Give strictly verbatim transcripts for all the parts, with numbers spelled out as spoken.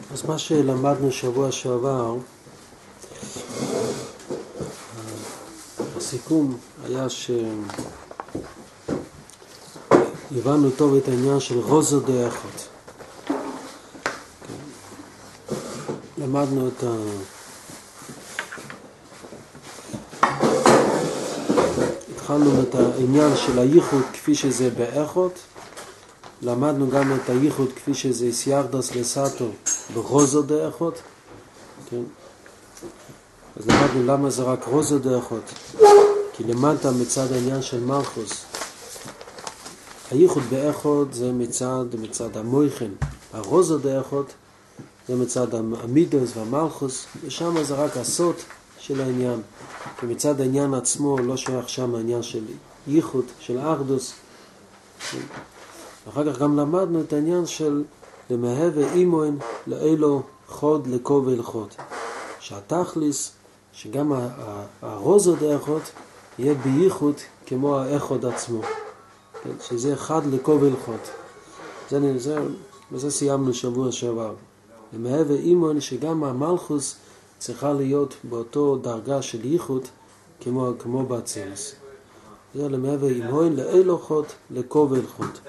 אז מה שלמדנו שבוע שעבר, הסיכום היה שהבנו טוב את העניין של רוזו דאחות. למדנו את ה... התחלנו את העניין של הייחוד כפי שזה באחות, למדנו גם את הייחוד כפי שזה סיירדס לסאטו ברוזו דאחות, כן? אז למדנו למה זה רק רוזו דאחות, כי למדת מצד העניין של מלכוס. הייחוד באחות זה מצד, מצד המויכן, הרוזו דאחות זה מצד המידוס והמלכוס, ושם זה רק הסוד של העניין, כי מצד העניין עצמו לא שייך שם העניין של ייחוד, של אחדוס. אחר כך גם למדנו את העניין של למהווה אימון לאלו חוד לקובל חוד, שהתכליס שגם הרוזו דאחות יהיה בייחוד כמו האחוד עצמו, כן? שזה אחד לקובל חוד. זה, זה, וזה סיימנו שבוע שעבר. למהווה אימון שגם המלכוס צריכה להיות באותו דרגה של ייחוד כמו, כמו באצילוס. זה למהווה אימון לאלו חוד לקובל חוד.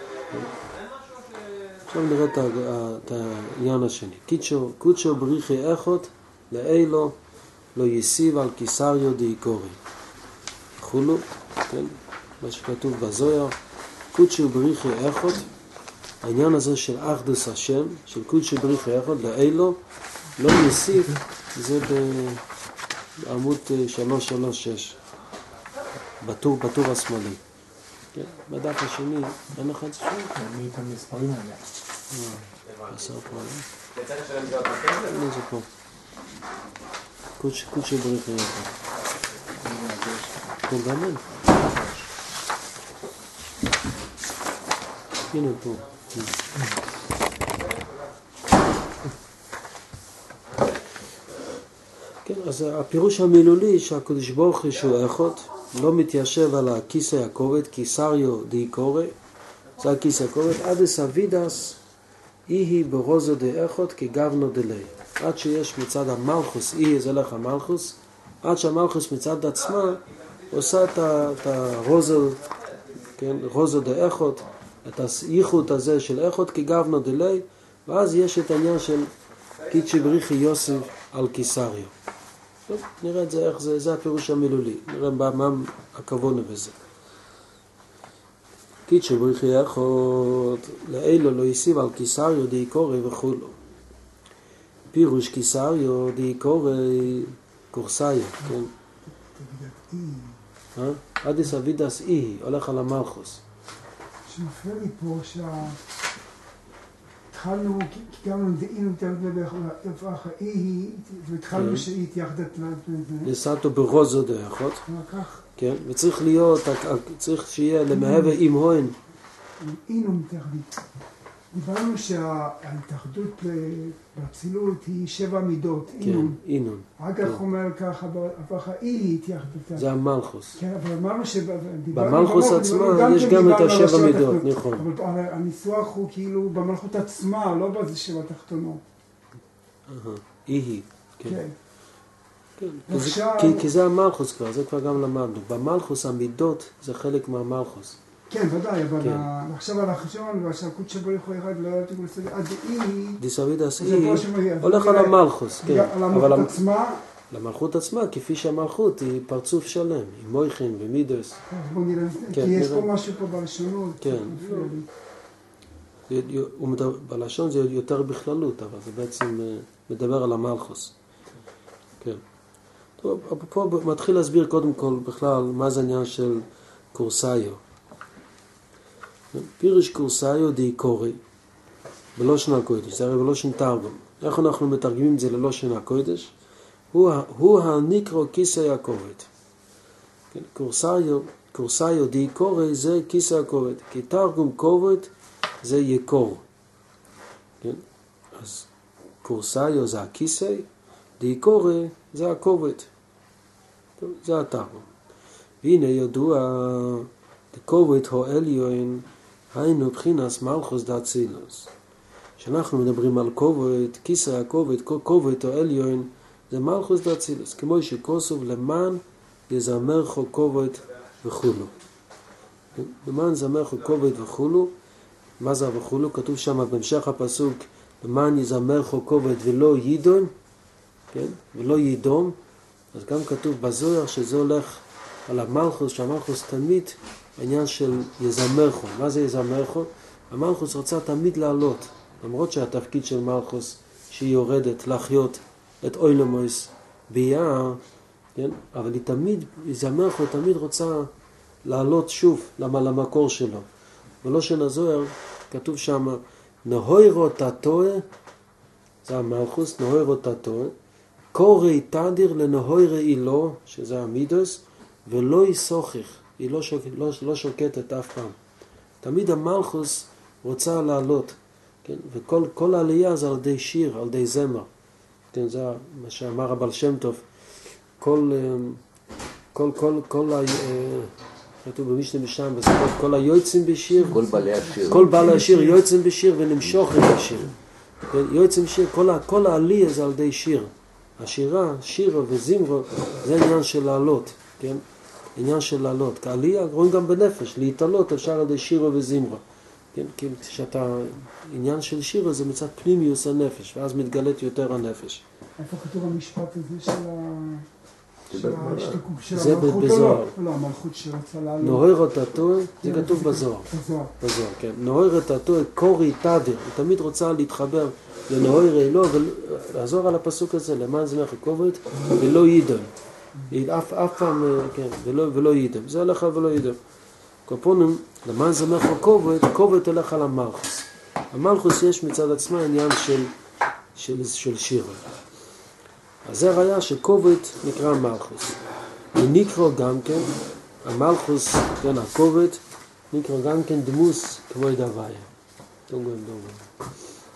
עכשיו נראה את העניין השני. קיצ'ו, קוצ'ו בריחי אחות לאלו לא יסיב על קיסריו דאיקורי. חולו, כן, מה שכתוב בזויר, קוצ'ו בריחי אחות, העניין הזה של אחדוס השם, של קוצ'ו בריחי אחות לאלו לא יסיב, זה בעמוד שלוש שלוש שש, בטור, בטור השמאלי. כן, בדף השני, אין לך את זה שם? אני את המספרים האלה. אה, עשר פה, לא? יצא לשלם להיות בכסף? אין זה פה. קודשי בריך יחד. פה גם אין. הנה פה. כן, אז הפירוש המילולי שהקדוש ברוך הוא שהוא אחד, לא מתיישב על הכיסא הכובד, קיסריו דאיקורי, זה הכיסא הכובד, עד הסבידס איהי ברוזו דאחות כגבנו דלי. עד שיש מצד המלכוס, איהי זה לך המלכוס, עד שהמלכוס מצד עצמה עושה את הרוזו, כן, רוזו דאחות, את הייחוד הזה של אחות כגבנו דלי, ואז יש את העניין של קיצ'י בריחי יוסף על קיסריו. טוב, נראה את זה, איך זה, זה הפירוש המילולי, נראה מה הכוונה בזה. קיצ'ו בריחי אחות לאלו לא יסיב על קיסריו דאיקורי וכולו. פירוש קיסריו דאיקורי קורסאיו, כן? עד הסבידס אי, הולך על המלכוס. שמפריע לי פה שה... התחלנו, כי גם דאינו תפח אי, והתחלנו שהיא תיחדת לסאטו ברוזו דאחות. כן, וצריך להיות, צריך שיהיה למהווה אימון. אינו מתאחדית. דיברנו שההתאחדות באצילות היא שבע מידות, אינון. כן, אינון. אגב אומר ככה, הפך האי התייחדות. זה המלכוס. כן, אבל אמרנו במלכוס עצמה יש גם את השבע מידות, נכון. אבל הניסוח הוא כאילו במלכות עצמה, לא בזה שבע תחתונות. אי, כן. כן. כי זה המלכוס כבר, זה כבר גם למדנו. במלכוס המידות זה חלק מהמלכוס. כן, ודאי, אבל עכשיו על החשבון, ועכשיו קודשא בריך הוא אחד, לא יודעת אם לסדר, עד אי... דסבידס אי, הולך על המלכוס, כן. על המלכות עצמה? למלכות עצמה, כפי שהמלכות היא פרצוף שלם, עם מויכן ומידוס. בוא נראה, כי יש פה משהו פה בלשונות. כן. בלשון זה יותר בכללות, אבל זה בעצם מדבר על המלכוס. כן. טוב, פה מתחיל להסביר קודם כל בכלל מה זה העניין של קורסאיו. פירוש קורסאיו דאיקורי בלושן הקודש, זה הרי בלושן תרגום. איך אנחנו מתרגמים את זה ללושן הקודש? הוא, הוא הנקרו כיסא הכובד. כן, קורסאיו, קורסאיו דאיקורי זה כיסא הכובד, כי תרגום כובד זה יקור. כן? אז קורסאיו זה הכיסא, דאיקורי זה הכובד. זה התרגום. והנה ידוע דכובד הוא עליון היינו בחינס מלכוס דאצילוס, כשאנחנו מדברים על כובד, כיסא הכובד, כובד או עליון, זה מלכוס דאצילוס, כמו שכוסוב למען יזמרכו כובד וכולו. למען יזמרכו כובד וכולו, מה זה וכולו? כתוב שם בהמשך הפסוק, למען יזמרכו כובד ולא יידום, כן? ולא יידום, אז גם כתוב בזוהר שזה הולך על המלכוס, שהמלכוס תמיד העניין של יזמרכו. מה זה יזמרכו? המלכוס רצה תמיד לעלות, למרות שהתפקיד של מלכוס שהיא יורדת להחיות את אוילמוס ביער, כן? אבל היא תמיד, יזמרכו תמיד רוצה לעלות שוב למקור שלו. ולא שנזוהר, כתוב שם, נהוירו תתוה, זה המלכוס, נהוירו תתוה, קורי תדיר לנהוירה אילו, שזה המידוס, ולא יסוכך, היא לא, שוק, לא, לא שוקטת אף פעם. תמיד המלכוס רוצה לעלות, כן? וכל כל העלייה זה על ידי שיר, על ידי זמר. כן, זה מה שאמר הבעל שם טוב. כל, כל, כל, כל, כתוב במשנה משם, כל היועצים בשיר, כל בעלי השיר, כל בעלי השיר יועצים בשיר ונמשוך את השיר. כן? יועצים בשיר, כל, כל העלייה זה על ידי שיר. השירה, שירה וזמרו, זה עניין של לעלות, כן? עניין של לעלות. כעלייה, רואים גם בנפש, להתעלות אפשר על ידי שירה וזמרו. כן? כי כשאתה, עניין של שירה זה מצד פנימיוס הנפש, ואז מתגלית יותר הנפש. איפה כתוב המשפט הזה של ההשתקוק של זה המלכות? בזוהר. לא, המלכות שרצה לעלות. נוהר תתוה, זה כתוב בזוהר. בזוהר. בזוהר, כן. נוהר תתוה, קורי תדר. היא תמיד רוצה להתחבר לנוהר אלו, ולעזור על הפסוק הזה, למען זמרך כובד, ולא יידום. אף, אף פעם, כן, ולא, ולא יידום. זה הולך ולא יידום. קופונים, למען זמרך כובד, כובד הולך על המלכוס. המלכוס יש מצד עצמה עניין של, של, של שיר. אז זה ראיה שכובד נקרא מלכוס. ונקרא גם כן, המלכוס, כן, הכובד, נקרא גם כן דמוס כבוד הוויה. דוגן, דוגן.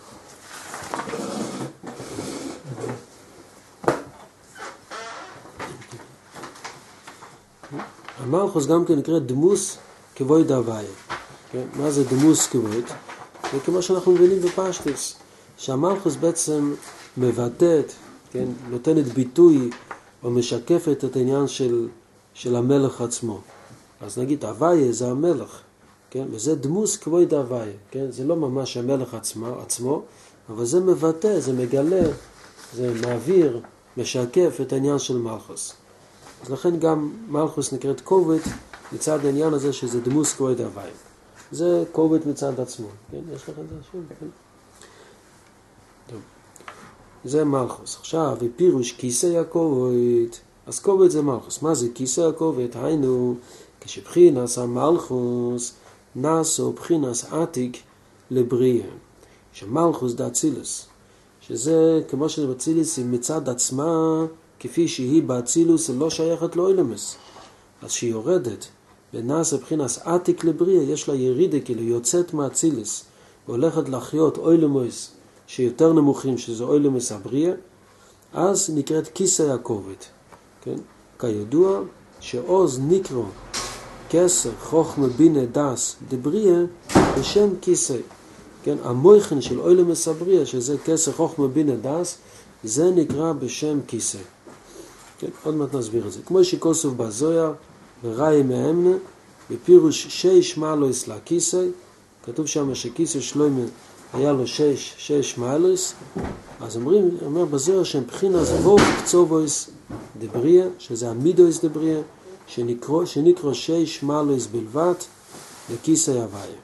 המלכוס גם כן נקרא דמוס כבוד הוויה. כן? מה זה דמוס כבוד? זה כמו שאנחנו מבינים בפשטוס, שהמלכוס בעצם מבטאת, כן, נותנת ביטוי או משקפת את העניין של, של המלך עצמו. אז נגיד, הוויה זה המלך, כן? וזה דמוס כבוד הוויה, כן? זה לא ממש המלך עצמו, עצמו, אבל זה מבטא, זה מגלה, זה מעביר, משקף את העניין של מלכוס. אז לכן גם מלכוס נקראת כובד מצד העניין הזה שזה דמוס כבוד הוויה. זה כובד מצד עצמו, כן? יש לך את זה שוב, כן? טוב. זה מלכוס. עכשיו, ופירוש כיסא הכובד. אז כובד זה מלכוס. מה זה כיסא הכובד? היינו, כשבחינס המלכוס נעשו בחינס עתיק לבריאה. שמלכוס דאצילוס. שזה, כמו שזה באצילוס, היא מצד עצמה, כפי שהיא באצילוס, לא שייכת לאוילמס. אז שהיא יורדת, ונעשה בחינס עתיק לבריאה, יש לה ירידה, כאילו יוצאת מאצילוס, והולכת לחיות אוילמס, שיותר נמוכים, שזה אוילמס הבריאה, אז נקראת כיסא הכובד. כן? כידוע, שעוז נקרא כסר, חוכמה, בינה, דס, דבריאה, בשם כיסא. כן? המויכן של אוילמס הבריאה, שזה כסר, חוכמה, בינה, דס, זה נקרא בשם כיסא. כן? עוד מעט נסביר את זה. כמו שכוסוף בזוהר, וראי מהמנה, בפירוש שש מעלוס לכיסא, כתוב שם שכיסא שלוימה היה לו שש, שש מעלוס, אז אומרים, אומר בזוהר שהם בחינס וורק קצובויס דבריה, שזה המידויס דבריה, שנקרא, שנקרא שש מעלוס בלבד לכיסא הוויה.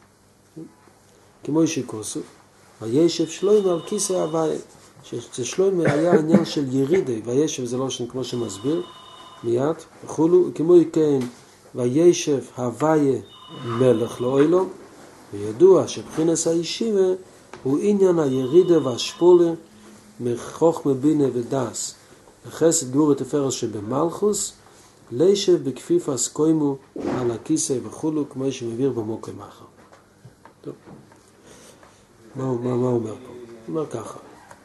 כמו שכוסוף, וישב שלוימה על כיסא הוויה, ששלוימה היה עניין של ירידה, וישב זה לא שם כמו שמסביר, מיד, וכולו, כמו כן, וישב הוויה מלך לאוילום, וידוע שבחינס הישיבה הוא עניין הירידה והשפולה מחוכמה בינה ודס, לחסד גבורה תפארת שבמלכוס, לישב בכפיפס קוימו על הכיסא וכולו, כמו שמביא במוקם אחר. טוב. מה, מה, מה אומר פה? הוא אומר ככה.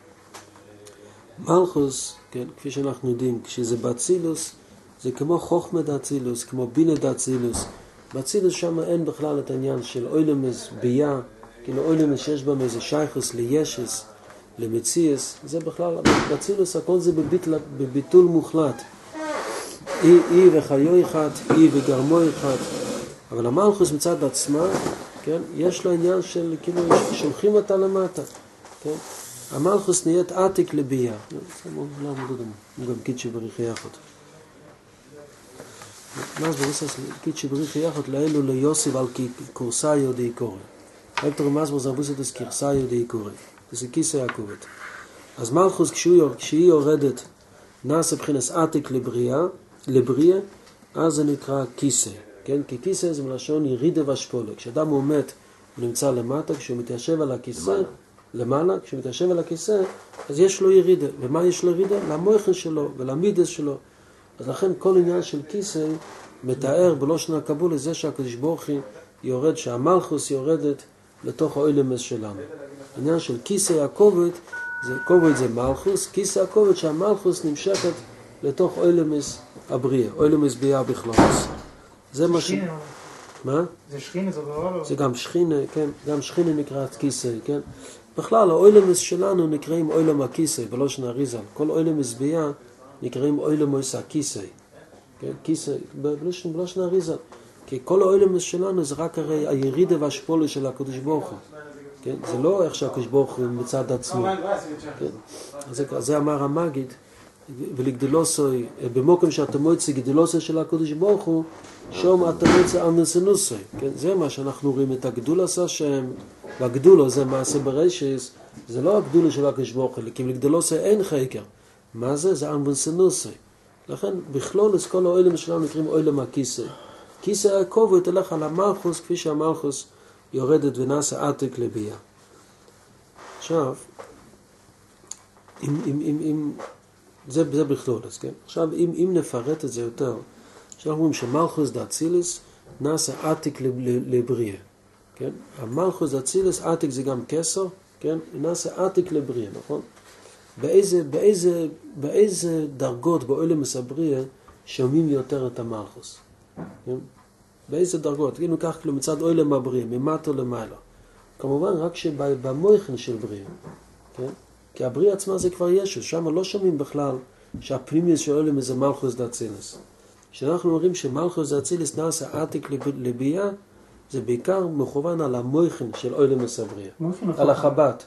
מלכוס, כן, כפי שאנחנו יודעים, כשזה באצילוס, זה כמו חוכמה דאצילוס, כמו בינה דאצילוס. באצילוס שם אין בכלל את העניין של אוילמס ביה, כאילו אוילמס שיש בהם איזה שייכוס לישס, למציאס, זה בכלל, בצילוס הכל זה בביטל, בביטול מוחלט. אי, אי וחיו אחד, אי וגרמו אחד, אבל המלכוס מצד עצמה, כן, יש לו עניין של, כאילו, שולחים אותה למטה, כן? המלכוס נהיית עתיק לבייה. זה מאוד לא מודדם, הוא גם קידשי בריחי יחד. מה זה ברוסס קידשי בריחי יחד לאלו ליוסיב על קורסאיו די קורא. אלתר מסבר זה ברוסס קורסאיו די קורא. זה כיסא הכובד. אז מלכוס כשהיא יורדת נעשה בחינס עתיק לבריאה, לבריאה, אז זה נקרא כיסא. כן? כי כיסא זה מלשון ירידה והשפולה. כשאדם הוא מת, הוא נמצא למטה, כשהוא מתיישב על הכיסא, למעלה, כשהוא מתיישב על הכיסא, אז יש לו ירידה. ומה יש לו ירידה? למויכן שלו ולמידס שלו. אז לכן כל עניין של כיסא מתאר בלושן הקבולה זה שהקדוש ברוך הוא יורד, שהמלכוס יורדת לתוך האילמס שלנו. העניין של כיסא הכובד, זה, כובד זה מלכוס, כיסא הכובד שהמלכוס נמשכת לתוך אילמס הבריאה, אילמס ביאה בכללוס. זה מה ש... מה? זה שכינה, זה דבר לא... זה גם שכינה, כן, גם שכינה נקראת כיסא, כן? בכלל, האילמס שלנו נקראים אילם הכיסא, ולא שנריזל. כל אילמס ביאה נקראים אילמס הכיסא, כן? כיסא, ולא שנריזל. כי כל האילמס שלנו זה רק הרי הירידה והשפולה של הקדוש ברוך הוא. כן? זה לא איך שהקדוש ברוך הוא מצד עצמו. כן? זה, זה אמר המגיד, ולגדלוסוי, במוקם שאתה מוצא גדלוסוי של הקדוש ברוך הוא, שום אתה מוצא אנסנוסוי. כן? זה מה שאנחנו רואים את הגדול עשה שם, והגדולו זה מעשה ברשס, זה לא הגדולה של הקדוש ברוך הוא, כי לגדלוסוי אין חקר. מה זה? זה אנסנוסוי. לכן בכלול את כל האילם שלנו נקראים אילם הכיסא. כיסא הכובד תלך על המלכוס, כפי שהמלכוס יורדת ונעשה עתיק לביאה. עכשיו, אם, אם, אם, אם, זה, זה בכלול, אז כן? עכשיו, אם, אם נפרט את זה יותר, שאנחנו אומרים שמלכוס דאצילס נעשה עתיק לבריאה, כן? המלכוס דאצילס, עתיק זה גם כסר, כן? נעשה עתיק לבריאה, נכון? באיזה, באיזה, באיזה דרגות באילמס הבריאה שומעים יותר את המלכוס? כן? באיזה דרגות? אם ניקח כאילו מצד אילם הבריאה, ממטה למעלה. כמובן רק שבמויכן של בריאה, כן? כי הבריאה עצמה זה כבר ישו, שם לא שומעים בכלל שהפנימיוס של אילם זה מלכוס דאצילס. כשאנחנו אומרים שמלכוס דאצילס נעשה עתיק לביאה, זה בעיקר מכוון על המויכן של אילם הבריאה, על החב"ד.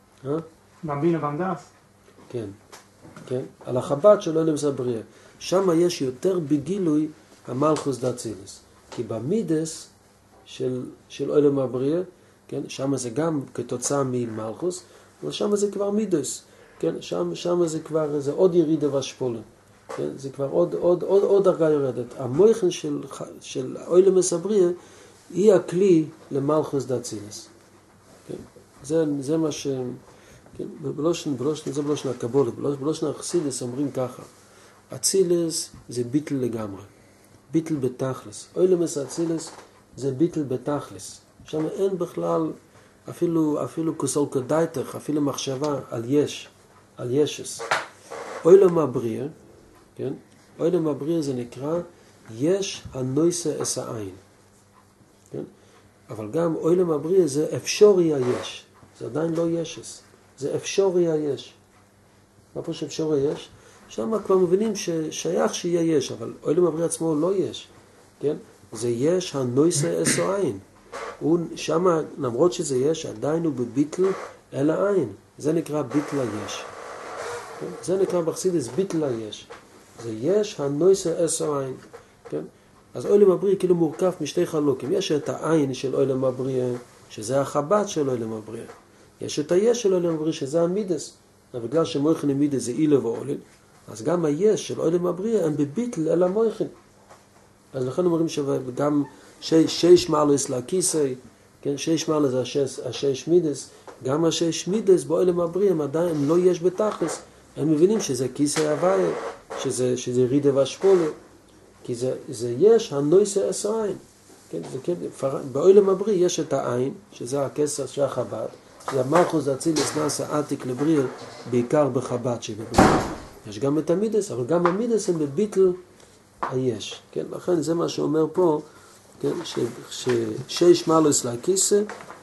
במבינה במדס? כן, כן, על החב"ד של אילם הבריאה. שם יש יותר בגילוי המלכוס דאצילס. כי במידס של, של אילם הבריאה, כן, שם זה גם כתוצאה ממלכוס, אבל שם זה כבר מידס, כן, שם, שם זה כבר, זה עוד ירידה והשפולה, כן, זה כבר עוד, עוד, עוד, עוד דרגה יורדת. המויכן של, של אילם הבריאה, היא הכלי למלכוס דאצילס, כן, זה, זה מה ש... כן, בלושן, בלושן, זה בלושן הקבולה, בלושן החסידס אומרים ככה, אצילס זה ביטל לגמרי. ביטל בתכלס. אילמס אצילס זה ביטל בתכלס. שם אין בכלל אפילו, אפילו כוסול כדאיתך, אפילו מחשבה על יש, על ישס. אילם הבריאה, כן? אילם הבריאה זה נקרא יש הנויסה אס העין. כן? אבל גם אילם הבריאה זה אפשורי היש. זה עדיין לא ישס. זה אפשורי היש. מה פה שאפשורי היש? שם כבר מבינים ששייך שיהיה יש, אבל אילם הבריאה עצמו לא יש, כן? זה יש הנויסה אס העין. שם, למרות שזה יש, עדיין הוא בביטל אל העין. זה נקרא ביטל היש. כן? זה נקרא בחסידס ביטל היש. זה יש הנויסה אס העין. כן? אז אילם הבריאה כאילו מורכב משתי חלוקים. יש את העין של אילם הבריאה, שזה החב"ד של אילם הבריאה. יש את היש של אילם הבריאה, שזה המידס. אבל בגלל שמויכן המידס זה אילה ואולין, אז גם היש של אילם הבריאה הם בביטל אל המויכן. אז לכן אומרים שגם שש מעלס לכיסא, כן, שש מעלס זה השש, השש מידס, גם השש מידס באילם הבריאה הם עדיין לא יש בתכלס. הם מבינים שזה כיסא הוויה, שזה, שזה ירידה והשפולה, כי זה, זה יש הנויסה אס העין. כן, זה כן, באילם הבריאה יש את העין, שזה הכסר של החב"ד, שזה המלכוס דאצילס נעשה עתיק לבריאה, בעיקר בחב"ד שבבריאה. יש גם את המידס, אבל גם המידס הם בביטל היש. כן? לכן זה מה שאומר פה, כן? ש, ששש מעלס לכיסא,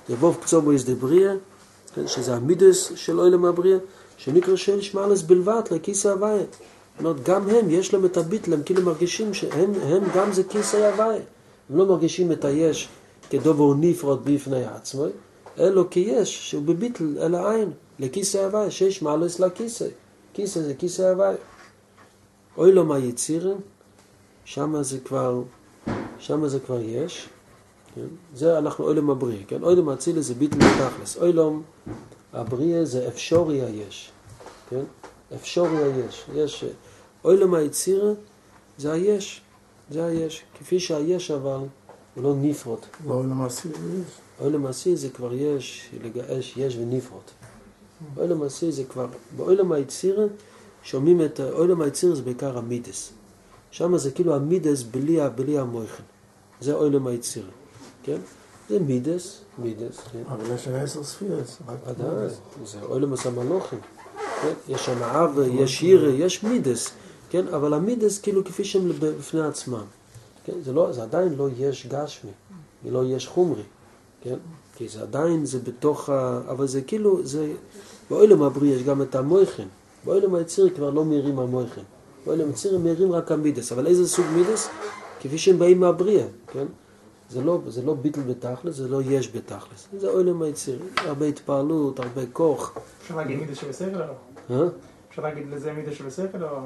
זה ווב קצובו יש דבריה, כן, שזה המידס של אוילם הבריה, שנקרא של שמלס בלבד לכיסא הוויה. זאת אומרת, גם הם, יש להם את הביטל, הם כאילו מרגישים שהם הם גם זה כיסא הוויה. הם לא מרגישים את היש כדובר נפרד בפני עצמו, אלא כיש שהוא בביטל אל העין, לכיסא הוויה, שיש מעלס לכיסא. כיסא זה כיסא הוויה. אוילם היצירים, שמה זה כבר, שמה זה כבר יש, כן? זה אנחנו אוילם הבריא, כן? אוילם הצילה זה ביטל ותכלס. אוילם הבריא זה אפשוריה יש, כן? אפשוריה יש. יש, אוילם היצירה זה היש, זה היש. כפי שהיש אבל הוא לא נפרד. ואוילם עשי יש. אוילם עשי זה כבר יש, לגעש יש ונפרד. אוילם עשי זה כבר, באוילם היצירה שומעים את, אוילם היצירה זה בעיקר המידס. שם זה כאילו המידס בלי, בלי המויכן. זה אוילם היצירה, כן? זה מידס, מידס, כן? אבל יש עשר ספירס. עדיין, זה אוילם הסמלוכים. כן? יש שם אב, יש ירא, יש מידס, כן? אבל המידס כאילו כפי שהם בפני עצמם. כן? זה, לא, זה עדיין לא יש גשמי, לא יש חומרי, כן? כי זה עדיין, זה בתוך ה... אבל זה כאילו, זה... באוילם הבריא יש גם את המויכן. באוילם היציר כבר לא מהירים המויכן. באוילם היציר הם מהירים רק המידס. אבל איזה סוג מידס? כפי שהם באים מהבריא, כן? זה לא, זה לא ביטל בתכלס, זה לא יש בתכלס. זה אוילם היציר. הרבה התפעלות, הרבה כוח. אפשר להגיד מידה שבשכל או לא? אה? אפשר להגיד לזה מידה שבשכל או...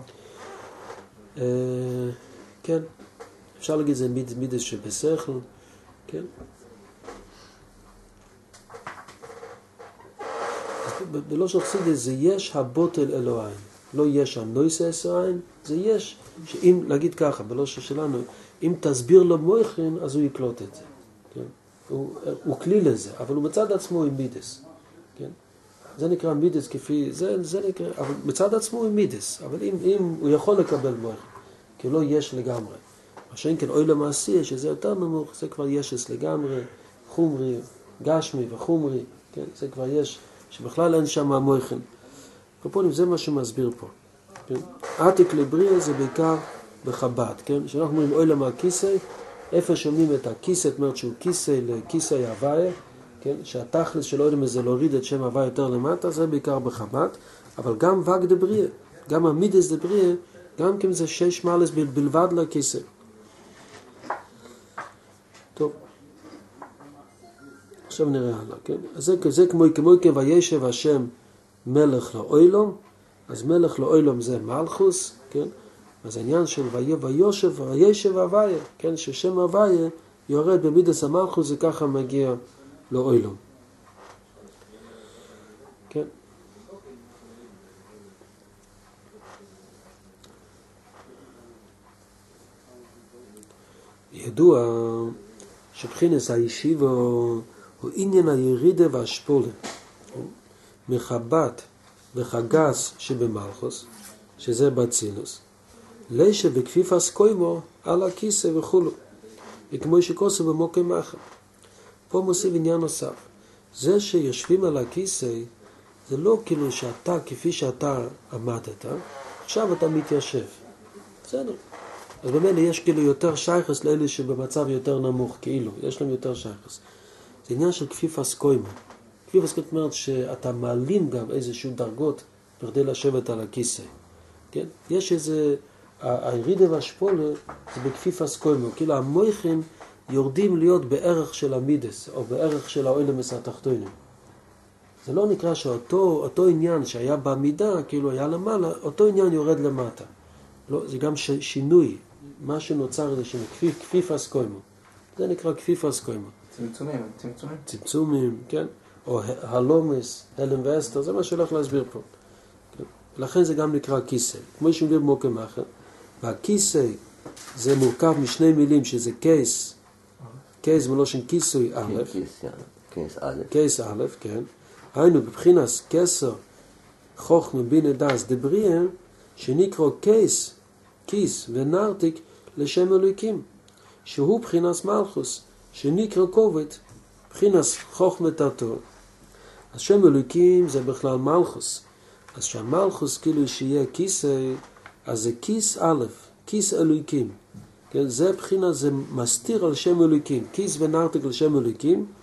אה, כן. אפשר להגיד זה מיד, מידס שבשכל, כן? בלא שחסידס זה יש הבוטל אלוהים, לא יש הנויסה אסריים, זה יש, שאם, להגיד ככה, בלא שלנו, אם תסביר לו מויכן, אז הוא יקלוט את זה, כן? הוא, הוא כלי לזה, אבל הוא מצד עצמו עם מידס, כן? זה נקרא מידס כפי, זה, זה נקרא, אבל מצד עצמו עם מידס, אבל אם, אם הוא יכול לקבל מויכן, כי לא יש לגמרי, מה שאין כן אוי למעשי, שזה יותר נמוך, זה כבר ישס לגמרי, חומרי, גשמי וחומרי, כן? זה כבר יש, שבכלל אין שם המויכן. קופונים, זה מה שמסביר פה. כן? עתיק לבריא זה בעיקר בחב"ד, כן? שאנחנו אומרים אוילם הכיסא, איפה שומעים את הכיסא, זאת אומרת שהוא כיסא לכיסא הוויה, כן? שהתכלס של אוילם הזה להוריד את שם הוויה יותר למטה, זה בעיקר בחב"ד, אבל גם וג דבריא, גם המידס דבריא, גם כן זה שש מעלס בלבד לכיסא. טוב. עכשיו נראה הלאה, כן? אז זה, זה כמו, כמו כן וישב השם מלך לאוילום, אז מלך לאוילום זה מלכוס, כן? אז העניין של ויושב וישב הוויה, כן? ששם הוויה יורד במידס המלכוס, זה ככה מגיע לאוילום. כן? ידוע שבחינס הישיבה הוא עניין הירידה והשפולה מחב"ד וחגס שבמלכוס, שזה בצילוס, לישה בכפיפס קוימו על הכיסא וכולו, וכמו שכוסו במוקם אחר. פה מוסיף עניין נוסף, זה שיושבים על הכיסא זה לא כאילו שאתה כפי שאתה עמדת, עכשיו אתה מתיישב, בסדר. אז במילא יש כאילו יותר שייכס לאלה שבמצב יותר נמוך, כאילו, יש להם יותר שייכס. זה עניין של כפיפס קוימו. כפיפס קוימו אומרת שאתה מעלים גם איזשהו דרגות בכדי לשבת על הכיסא. כן? יש איזה, הירידה והשפולה זה בכפיפס קוימו. כאילו המויכן יורדים להיות בערך של המידס, או בערך של האוילמס התחתונים. זה לא נקרא שאותו אותו עניין שהיה בעמידה, כאילו היה למעלה, אותו עניין יורד למטה. לא, זה גם ש, שינוי. מה שנוצר זה שכפיף, כפיפס קוימו. זה נקרא כפיפס קוימו. צמצומים, צמצומים. צמצומים, כן? או הלומס, הלם ואסתר, זה מה שהולך להסביר פה. כן? לכן זה גם נקרא כיסא. כמו שמדבר במוקם אחר. והכיסא זה מורכב משני מילים שזה קייס. קייס מלושן כיסוי א'. קייס א'. קייס א', כן. היינו בבחינס כסר חוכמה בינה דס דבריה, שנקרא קייס, כיס ונרתיק לשם אלוהיקים, שהוא בחינס מלכוס, שנקרא כובד, בחינס חוכמת התור. אז שם אלוהיקים זה בכלל מלכוס. אז שהמלכוס כאילו שיהיה כיסא, אז זה כיס א', כיס אלוהיקים. כן, זה בחינה, זה מסתיר על שם אלוהיקים, כיס ונרתיק לשם אלוהיקים,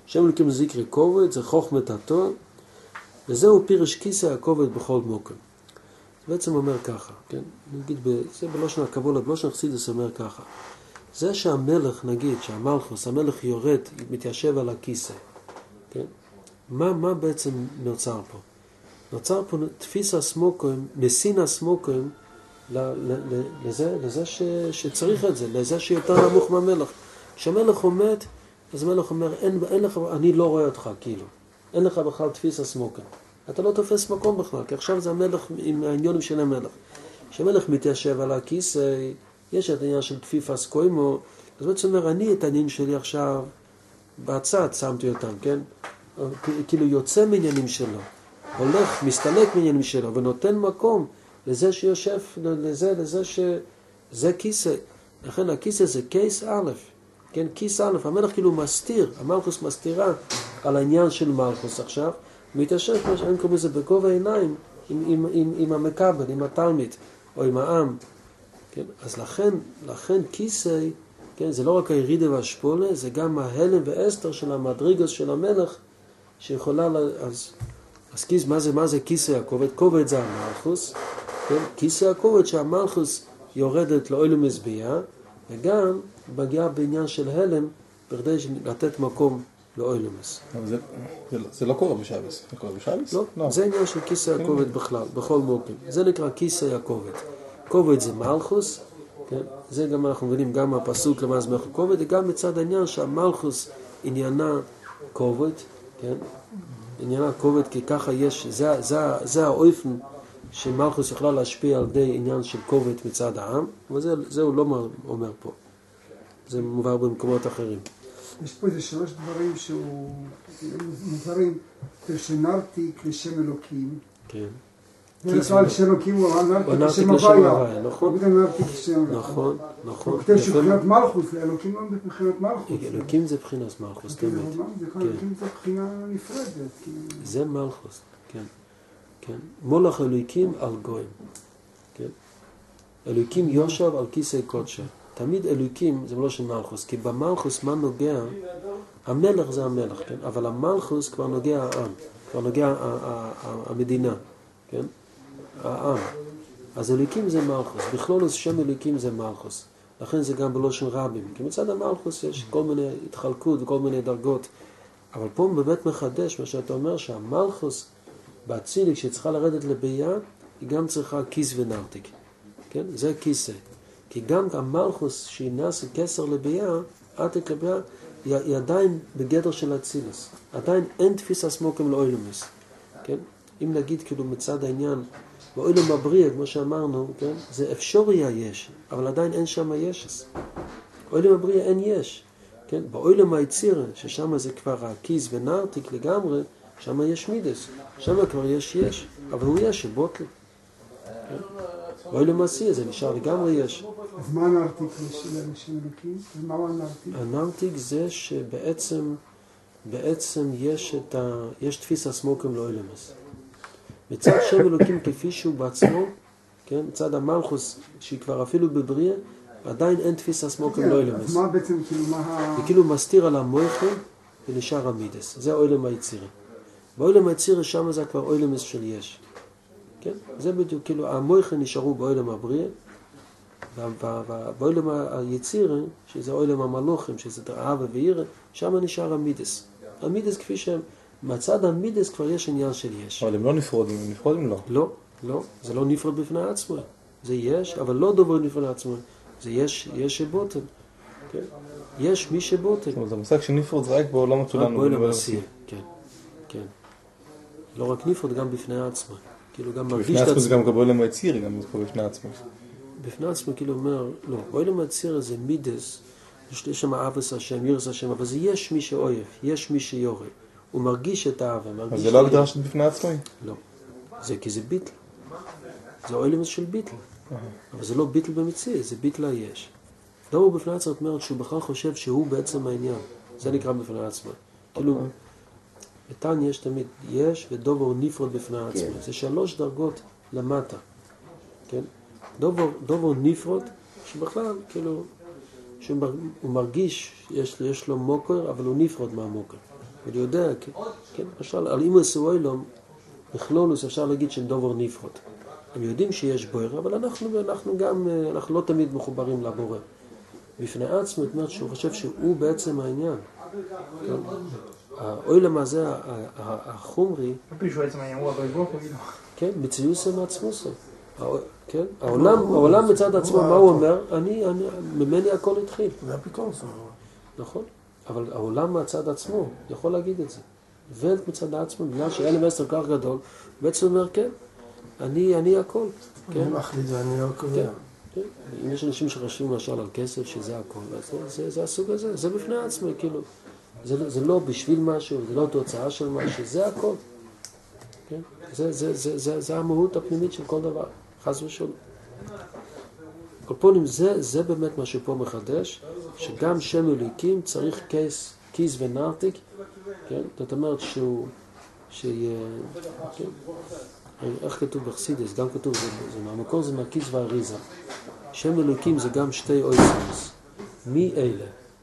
שם אלוקים זה זיקרי כובד, זה חוכמת התורה, וזהו פירש כיסא הכובד בכל מוקם. זה בעצם אומר ככה, כן? נגיד, זה בלושן הקבולה, בלושן חסידות אומר ככה. זה שהמלך, נגיד, שהמלכוס, המלך יורד, מתיישב על הכיסא, כן? מה, מה בעצם נוצר פה? נוצר פה תפיס הסמוקים, נסין הסמוקים, לזה, לזה ש, שצריך את זה, לזה שיותר נמוך מהמלך. כשהמלך עומד, אז המלך אומר, אין, אין לך, אני לא רואה אותך, כאילו. אין לך בכלל תפיס הסמוקים. אתה לא תופס מקום בכלל, כי עכשיו זה המלך עם העניונים של המלך. כשהמלך מתיישב על הכיסא, יש את העניין של תפיפס קוימו, אז בעצם אומר, אני את העניין שלי עכשיו, בצד שמתי אותם, כן? כאילו יוצא מעניינים שלו, הולך, מסתלק מעניינים שלו, ונותן מקום לזה שיושב, לזה, לזה ש... זה כיסא. לכן הכיסא זה קייס א', כן? כיס א', המלך כאילו מסתיר, המלכוס מסתירה על העניין של מלכוס עכשיו, מתיישב, כמו שאני קוראים לזה, בגובה העיניים, עם, עם, עם, עם המקבל, עם התלמיד, או עם העם. כן? אז לכן, לכן כיסא, כן? זה לא רק הירידה והשפולה, זה גם ההלם ואסתר של המדרגות של המלך, שיכולה, אז, אז כיס, מה זה, מה זה כיסא הכובד? כובד זה המלכוס, כן? כיסא הכובד שהמלכוס יורדת לאוילום מזביע, וגם מגיעה בעניין של הלם, בכדי לתת מקום לאוילומס. אבל זה, זה, זה לא קורה בשבס, זה קורה בשבס? לא, לא, זה עניין של כיסא הכובד בכלל, בכל מוקם. זה נקרא כיסא הכובד. כובד זה מלכוס, כן? זה גם אנחנו מבינים גם הפסוק למה זה מלכוס כובד, וגם מצד העניין שהמלכוס עניינה כובד, כן? עניינה כובד כי ככה יש, זה, זה, זה האופן שמלכוס יכולה להשפיע על ידי עניין של כובד מצד העם, אבל זה, זה הוא לא אומר פה. זה מובהר במקומות אחרים. יש פה איזה שלוש דברים שהוא מובהרים, פרשנרטיק לשם אלוקים. כן. בדרך כלל שם אלוקים הוא נרטיק לשם הוויה. נכון, נכון, נכון. הוא כותב שבחינת מלכוס, אלוקים לא מבחינת מלכוס. אלוקים זה בחינת מלכוס, תמיד. אלוקים זה בחינה נפרדת. זה מלכוס, כן. כן. מולך אלוקים על גויים. כן. אלוקים יושב על כיסא קודשא. תמיד אלוקים זה לא של מלכוס, כי במלכוס מה נוגע, המלך זה המלך, כן? אבל המלכוס כבר נוגע העם, כבר נוגע המדינה, כן? העם. אז אלוקים זה מלכוס, בכלול שם אלוקים זה מלכוס. לכן זה גם בלושן רבים, כי מצד המלכוס יש כל מיני התחלקות וכל מיני דרגות. אבל פה באמת מחדש מה שאתה אומר, שהמלכוס באצילי, כשצריכה לרדת לביאה, היא גם צריכה כיס ונרתיק, כן? זה כיסא. כי גם המלכוס שהיא נעשה כסר לביאה, עתק לביאה, היא עדיין בגדר של אצילוס. עדיין אין תפיסה סמוקים לאוילומס. כן? אם נגיד כאילו מצד העניין, באוילום הבריא, כמו שאמרנו, כן? זה אפשוריה יש, אבל עדיין אין שם ישס. באוילום הבריא אין יש. כן? באוילום היציר, ששם זה כבר הכיס ונרתיק לגמרי, שם יש מידס. שם כבר יש יש, אבל הוא יש שבוטל. כן? באוילום עשי, זה נשאר לגמרי יש. אז מה הנרתיק של אלוקים? ומה הוא הנרתיק? הנרתיק זה שבעצם בעצם יש את ה... יש תפיסה סמוקים לאוילומס. מצד שם אלוקים כפי שהוא בעצמו, כן? מצד המלכוס שהיא כבר אפילו בבריאה, עדיין אין תפיסה סמוקים לאוילומס. אז מה בעצם כאילו מה ה... זה כאילו מסתיר על המויכם ונשאר המידס. זה האוילום היצירי. באוילום היצירי שם זה כבר אוילומס של יש. כן? זה בדיוק, כאילו, המויכם נשארו באוילום הבריאה, ובאוילום היציר, שזה אוילום המלוכים, שזה אהבה ויראה, שם נשאר המידס. המידס כפי שהם, מצד המידס כבר יש עניין של יש. אבל הם לא נפרודים, הם נפרודים לא. לא, לא, זה לא נפרד בפני עצמו. זה יש, אבל לא דובר בפני עצמו. זה יש, יש שבוטל. כן? יש מי שבוטל. זאת אומרת, המושג שנפרד זה רק בעולם שלנו. רק באוילום עשייה, כן, כן. לא רק נפרד, גם בפני עצמו. כאילו גם מרגיש את עצמו. בפני עצמו זה גם באוילום היציר, גם זה בפני עצמו. בפני עצמו כאילו אומר, לא, באוילום היציר זה מידס, יש שם אהבס השם, ירס השם, אבל זה יש מי שאוהב, יש מי שיורא. הוא מרגיש את האהבה, מרגיש... אז זה לא הגדרה של בפני עצמו? לא. זה כי זה ביטל. זה אוילום של ביטל. אבל זה לא ביטל במציאות, זה ביטל היש. דובר בפני עצמו זאת אומרת שהוא בכלל חושב שהוא בעצם העניין. זה נקרא בפני עצמו. כאילו, בתן יש תמיד יש ודובר נפרד בפני עצמו. זה שלוש דרגות למטה. כן? דובר, דובר נפרד, שבכלל, כאילו, שהוא מרגיש, יש, יש לו מוקר, אבל הוא נפרד מהמוקר. אני יודע, כן, כן, למשל, על אימוס ואוילום, בכלולוס אפשר להגיד שהם דובר נפחות. הם יודעים שיש בורא, אבל אנחנו, אנחנו גם, אנחנו לא תמיד מחוברים לבורא. בפני עצמו, זאת אומרת שהוא חושב שהוא בעצם העניין. כן? האוילם הזה, החומרי, כן, מציוסם מעצמוסם. כן? העולם, העולם מצד עצמו, מה הוא אומר? אני, אני, ממני הכל התחיל. זה אפיקורס. נכון, אבל העולם מהצד עצמו יכול להגיד את זה. ולט מצד עצמו, בגלל שאלה מסר כך גדול, בעצם אומר, כן, אני, אני הכל. אני מחליט ואני לא קובע. כן, כן. אם יש אנשים שחושבים למשל על כסף שזה הכל, זה, זה, זה הסוג הזה, זה בפני עצמו, כאילו. זה, זה לא בשביל משהו, זה לא תוצאה של משהו, זה הכל. כן? זה, זה, זה, זה, זה המהות הפנימית של כל דבר, חס ושלום. קופונים, זה, זה באמת מה שפה מחדש, שגם שם אלוקים צריך כיס, כיס ונרתיק, כן? זאת אומרת שהוא, שיהיה, כן? איך כתוב בחסידס? גם כתוב, זה, זה מהמקור זה מהכיס והאריזה. שם אלוקים זה גם שתי אויסמוס. מי אלה?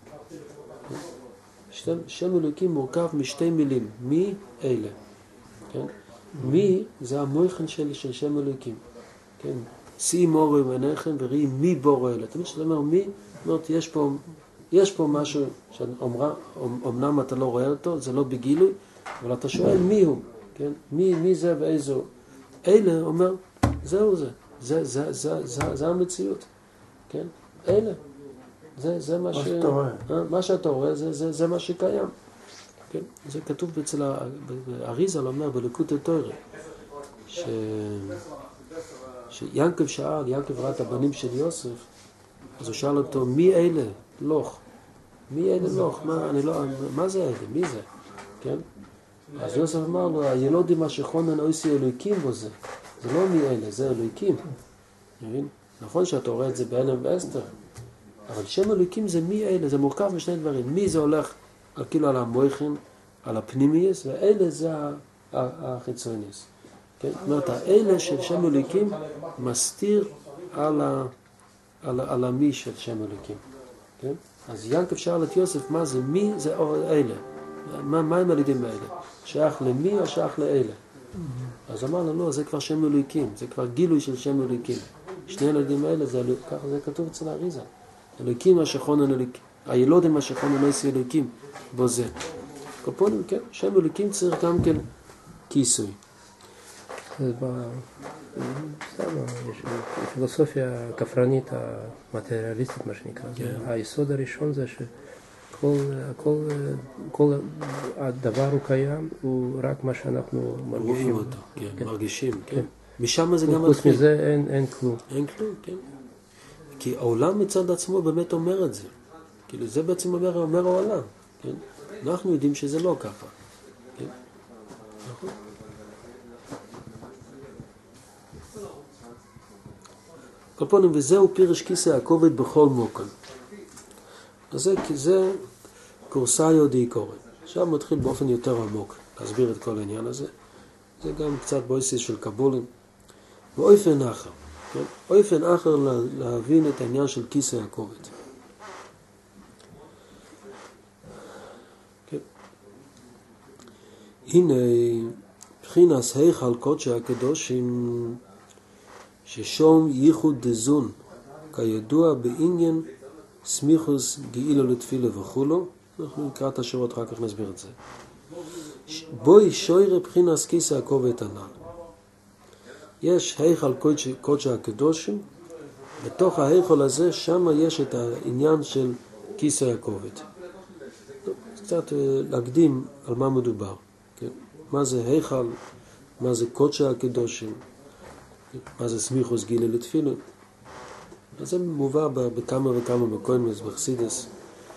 שם, שם אלוקים מורכב משתי מילים. מי אלה? כן? מי זה המויכן שלי של שם אלוקים. כן? שאי מורו עם עיניכם וראי מי בורו אלה. תמיד שאתה אומר מי, אומרת, יש פה, יש פה משהו שאומרה, אמנם אתה לא רואה אותו, זה לא בגילוי, אבל אתה שואל מי הוא, כן? מי, מי זה ואיזו. אלה אומר, זהו זה, זה, זה, זה, זה, זה המציאות, כן? אלה. זה, זה מה, מה ש... שאתה רואה. מה שאתה רואה, זה, זה, זה מה שקיים. כן? זה כתוב אצל האריזל, אומר, בליקוטי תורה, ש... שיעקב שאל, יעקב ראה את הבנים של יוסף, אז הוא שאל אותו, מי אלה? לוך. מי אלה לוך? מה, אני לא, מה זה אלה? מי זה? כן? אז יוסף אמר לו, הילודים השכונן אויסי אלוהיקים בו זה. זה לא מי אלה, זה אלוהיקים. מבין? נכון שאתה רואה את זה באלם ואסתר, אבל שם אלוהיקים זה מי אלה, זה מורכב משני דברים. מי זה הולך על, כאילו על המויכין, על הפנימייס, ואלה זה החיצוניס. כן? זאת אומרת, האלה של שם אלוהיקים מסתיר על, ה, על, על המי של שם אלוהיקים. כן? אז יעקב שאל את יוסף, מה זה? מי זה אלה? מה, מה הם הלידים האלה? שייך למי או שייך לאלה? אז אמר לו, לא, זה כבר שם אלוהיקים, זה כבר גילוי של שם אלוהיקים. שני הלידים האלה, זה, ככה זה כתוב אצל האריזה. אלוהיקים השכונן אלוהיקים, הילודים השכונן אויסי אלוהיקים, בו זה. קופונים, כן, שם אלוהיקים צריך גם כן כיסוי. זה פילוסופיה כפרנית המטריאליסטית, מה שנקרא. היסוד הראשון זה שכל הדבר הוא קיים, הוא רק מה שאנחנו מרגישים. רואים אותו, כן, מרגישים, כן. משם זה גם חוץ מזה אין כלום. אין כלום, כן. כי העולם מצד עצמו באמת אומר את זה. כאילו זה בעצם אומר, אומר העולם, כן. אנחנו יודעים שזה לא ככה. כן. נכון. קופונים, וזהו פירש כיסא הכובד בכל מוקם. אז זה, כי זה קורסאיו די קורא. עכשיו מתחיל באופן יותר עמוק להסביר את כל העניין הזה. זה גם קצת בויסיס של קבולים. ואופן אחר. כן? אופן אחר להבין את העניין של כיסא הכובד. כן. הנה, בחינס היכל קודשי הקדושים, ששום ייחוד דזון, כידוע בעניין סמיכוס גאילו לתפילה וכולו. אנחנו נקרא את השורות, אחר כך נסביר את זה. בוי שוירה בחינס כיסא הכובד הנ"ל. יש היכל קודשי הקדושים, בתוך ההיכל הזה, שם יש את העניין של כיסא הכובד. קצת להקדים על מה מדובר. כן? מה זה היכל, מה זה קודשי הקדושים, מה זה סמיכוס גילה לתפילה. אז זה מובא בכמה וכמה מקומים בחסידס.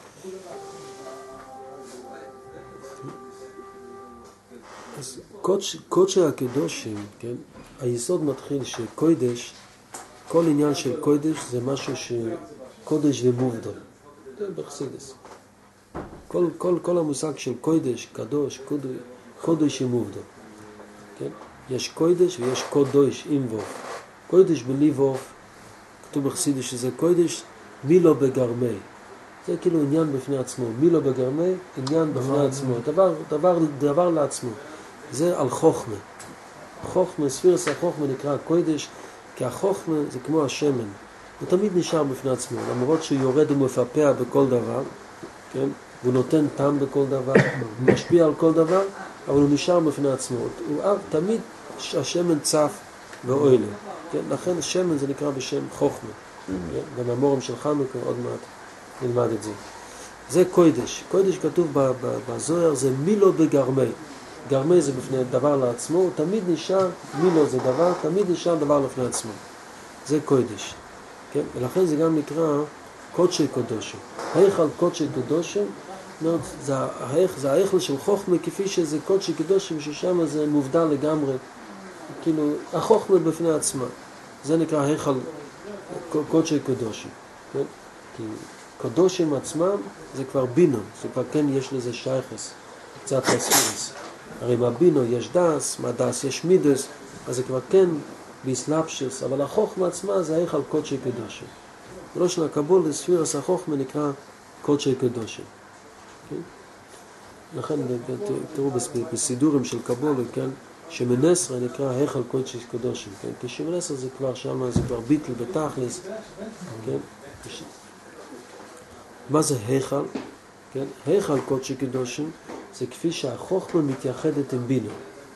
אז קודש, קודשי הקדושים, כן? היסוד מתחיל שקודש, כל עניין של קודש זה משהו שקודש ומובדל. זה בחסידס. כל, כל, כל המושג של קודש, קדוש, קודש, קודש ומובדל. כן? יש קודש ויש קודש עם ווף. קודש בלי ווף, כתוב בחסידס שזה קודש מילו בגרמי. זה כאילו עניין בפני עצמו. מילו בגרמי, עניין בפני עצמו. דבר, דבר, דבר לעצמו. זה על חוכמה. חוכמה, ספירס החוכמה נקרא קודש, כי החוכמה זה כמו השמן. הוא תמיד נשאר בפני עצמו, למרות שהוא יורד ומפפע בכל דבר, כן? הוא נותן טעם בכל דבר, הוא משפיע על כל דבר, אבל הוא נשאר בפני עצמו. הוא תמיד השמן צף ואוהלה. כן? לכן שמן זה נקרא בשם חוכמה. כן? גם המורם של חנוכה עוד מעט נלמד את זה. זה קודש. קודש כתוב בזוהר, זה מילו בגרמי. גרמי זה בפני דבר לעצמו, הוא תמיד נשאר, מילו זה דבר, תמיד נשאר דבר לפני עצמו. זה קודש. כן? ולכן זה גם נקרא קודשי קודשו. היכל קודשי קודשו, זה, זה ההיכל של חוכמה, כפי שזה קודשי קודשו, ששם זה מובדל לגמרי. כאילו, החוכמה בפני עצמה. זה נקרא היכל קודשי קודשו. כן? כי קודשים עצמם זה כבר בינו, זה כבר כן יש לזה שייכס, קצת הספירס. הרי בבינו יש דס, מהדס יש מידס, אז זה כבר כן ביסלאפשס, אבל החוכמה עצמה זה היכל קודשי קדושי. ולא של הקבולה, ספירס החוכמה נקרא קודשי קדושי. כן? לכן תראו בסידורים של קבולה, כן? שמנסרה נקרא היכל קודשי קדושי. כן? כי שמנסרה זה כבר שם, זה כבר ביטל בתכלס. כן? מה זה היכל? כן? היכל קודשי קדושי זה כפי שהחוכמה מתייחדת עם בינו.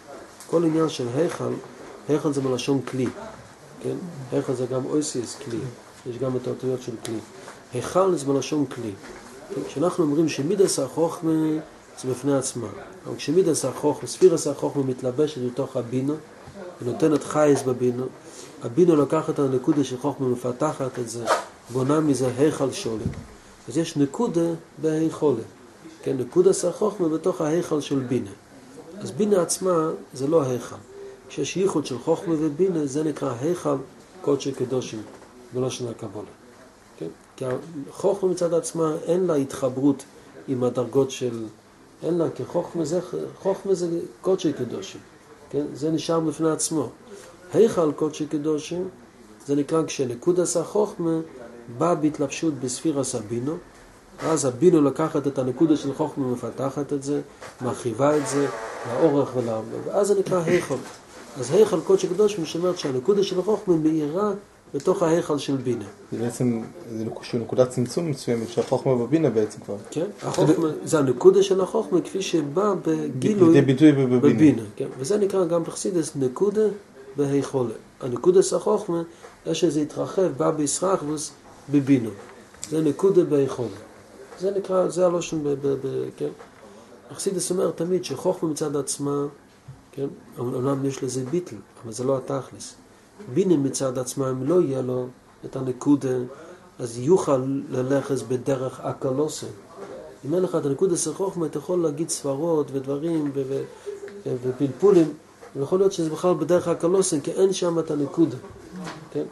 כל עניין של היכל, היכל זה מלשון כלי. כן? היכל זה גם אויסיס כלי. יש גם את האותיות של כלי. היכל זה מלשון כלי. כן? כשאנחנו אומרים שמידס החוכמה זה בפני עצמה. אבל כשמידס החוכמה, ספירס החוכמה מתלבשת לתוך הבינו, ונותנת חייס בבינו, הבינו לקחת את הנקודה של חוכמה ומפתחת את זה, בונה מזה היכל שולה. אז יש נקודה בהיכולה. כן, נקודה החוכמה בתוך ההיכל של בינה. אז בינה עצמה זה לא ההיכל. כשיש ייחוד של חוכמה ובינה, זה נקרא היכל קודשי קדושים, ולא של הקבולה. כן? כי החוכמה מצד עצמה אין לה התחברות עם הדרגות של... אין לה, כי חוכמה זה, חוכמה זה קודשי קדושים. כן? זה נשאר בפני עצמו. היכל קודשי קדושים, זה נקרא כשנקודה החוכמה בא בהתלבשות בספירס הבינו, אז הבינו לקחת את הנקודה של חוכמה ומפתחת את זה, מרחיבה את זה לאורך ולעם, ואז זה נקרא היכל. אז היכל קודשי קדושים שאומרת שהנקודה של חוכמה מאירה בתוך ההיכל של בינה. זה בעצם, זה נקודת צמצום מסוימת של החוכמה בבינה בעצם כבר. כן, החוכמה, זה הנקודה של החוכמה כפי שבא בגילוי ביטוי בבינה. כן, וזה נקרא גם בחסידות נקודה בהיכולה. הנקודה של החוכמה, יש שזה התרחב, בא בישרחבוס בבינו. זה נקודה בהיכולה. זה נקרא, זה הלושן ב... ב, ב כן? החסידות אומר תמיד שחוכמה מצד עצמה, כן? אומנם יש לזה ביטל, אבל זה לא התכלס. בינה מצד עצמה, אם לא יהיה לו את הנקודה, אז יוכל ללכת בדרך הקלוסה. אם אין לך את הנקודה של חוכמה, אתה יכול להגיד סברות ודברים ו- ו- ו- ופלפולים, ויכול להיות שזה בכלל בדרך הקלוסה, כי אין שם את הנקודה. כן?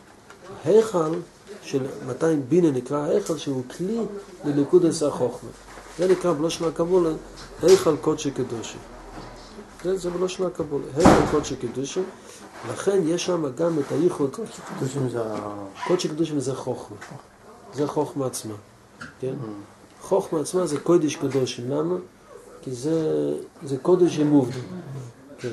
היכל של מתי בינה נקרא היכל שהוא כלי לנקודה של החוכמה. זה נקרא בלושן הקבולה, היכל קודשי קדושי. זה, זה בלושן הקבולה, היכל קודשי קדושי. לכן יש שם גם את הייחוד. קודשי קדושים זה... קודשי קדושים זה חוכמה. זה חוכמה עצמה. כן? חוכמה עצמה זה קודש קדושים. למה? כי זה, זה קודש שמובדל. כן.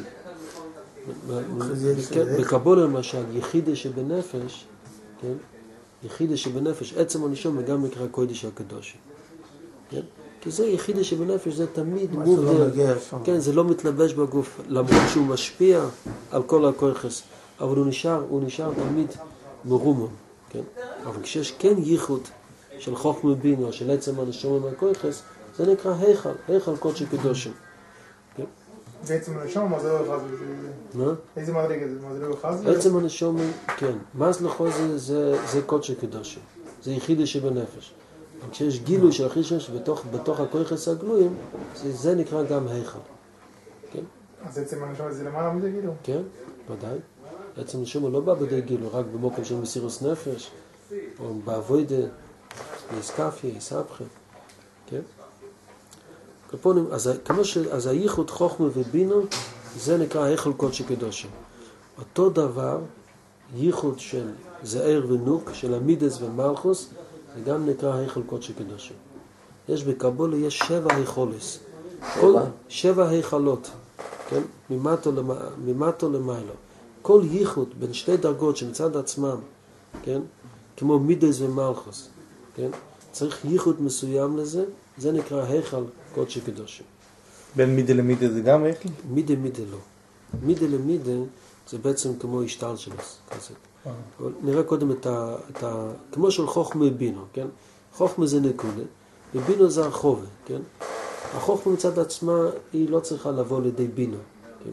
בקבולה למשל, יחידה שבנפש, כן? יחידה שבנפש, עצם הנשום גם נקרא קודש הקדושים. כן? כי זה יחידה שבנפש, זה תמיד מובדל. כן, זה לא מתלבש בגוף, למרות שהוא משפיע על כל הכוחס, אבל הוא נשאר, הוא נשאר תמיד מרומם. כן? אבל כשיש כן ייחוד של חוכמה בינה, של עצם הנשום מהכוחס, זה נקרא היכל, היכל קודש קדושים. כן? בעצם הנשום, מה זה לא יחז? מה? איזה מדרגה זה? מה זה לא יחז? עצם הנשום, כן. מאז לכו זה, זה, זה קודש קדושים. זה יחידה שבנפש. כשיש גילוי של החישון שבתוך בתוך הכוחס הגלויים, זה, זה נקרא גם היכל. כן? אז עצם הנשום זה למעלה מדי גילוי? כן, ודאי. עצם הנשום לא בא בדי גילוי, רק במוקם של מסירוס נפש, או בעבודה, באסקפיה, איסבכה. כן? כפונים, אז, כמו ש, אז הייחוד חוכמה ובינו, זה נקרא היכל קודש קדושים. אותו דבר, ייחוד של זעיר ונוק, של המידס ומלכוס, זה גם נקרא היכל קודש קדושים. יש בקבולה, יש שבע היכולס. כל שבע היכלות, כן? ממטו למ... ממטו למיילו. כל ייחוד בין שתי דרגות שמצד עצמם, כן? כמו מידס ומלכוס, כן? צריך ייחוד מסוים לזה, זה נקרא היכל קודשי קדושים. בין מידה למידה זה גם היכל? מידה מידה לא. מידה למידה זה בעצם כמו השתל שלו, כזה. אבל נראה קודם את ה... את ה... כמו של חוכמה בינו, כן? חוכמה זה נקודה, ובינו זה החובה, כן? החוכמה מצד עצמה היא לא צריכה לבוא לידי בינו, כן?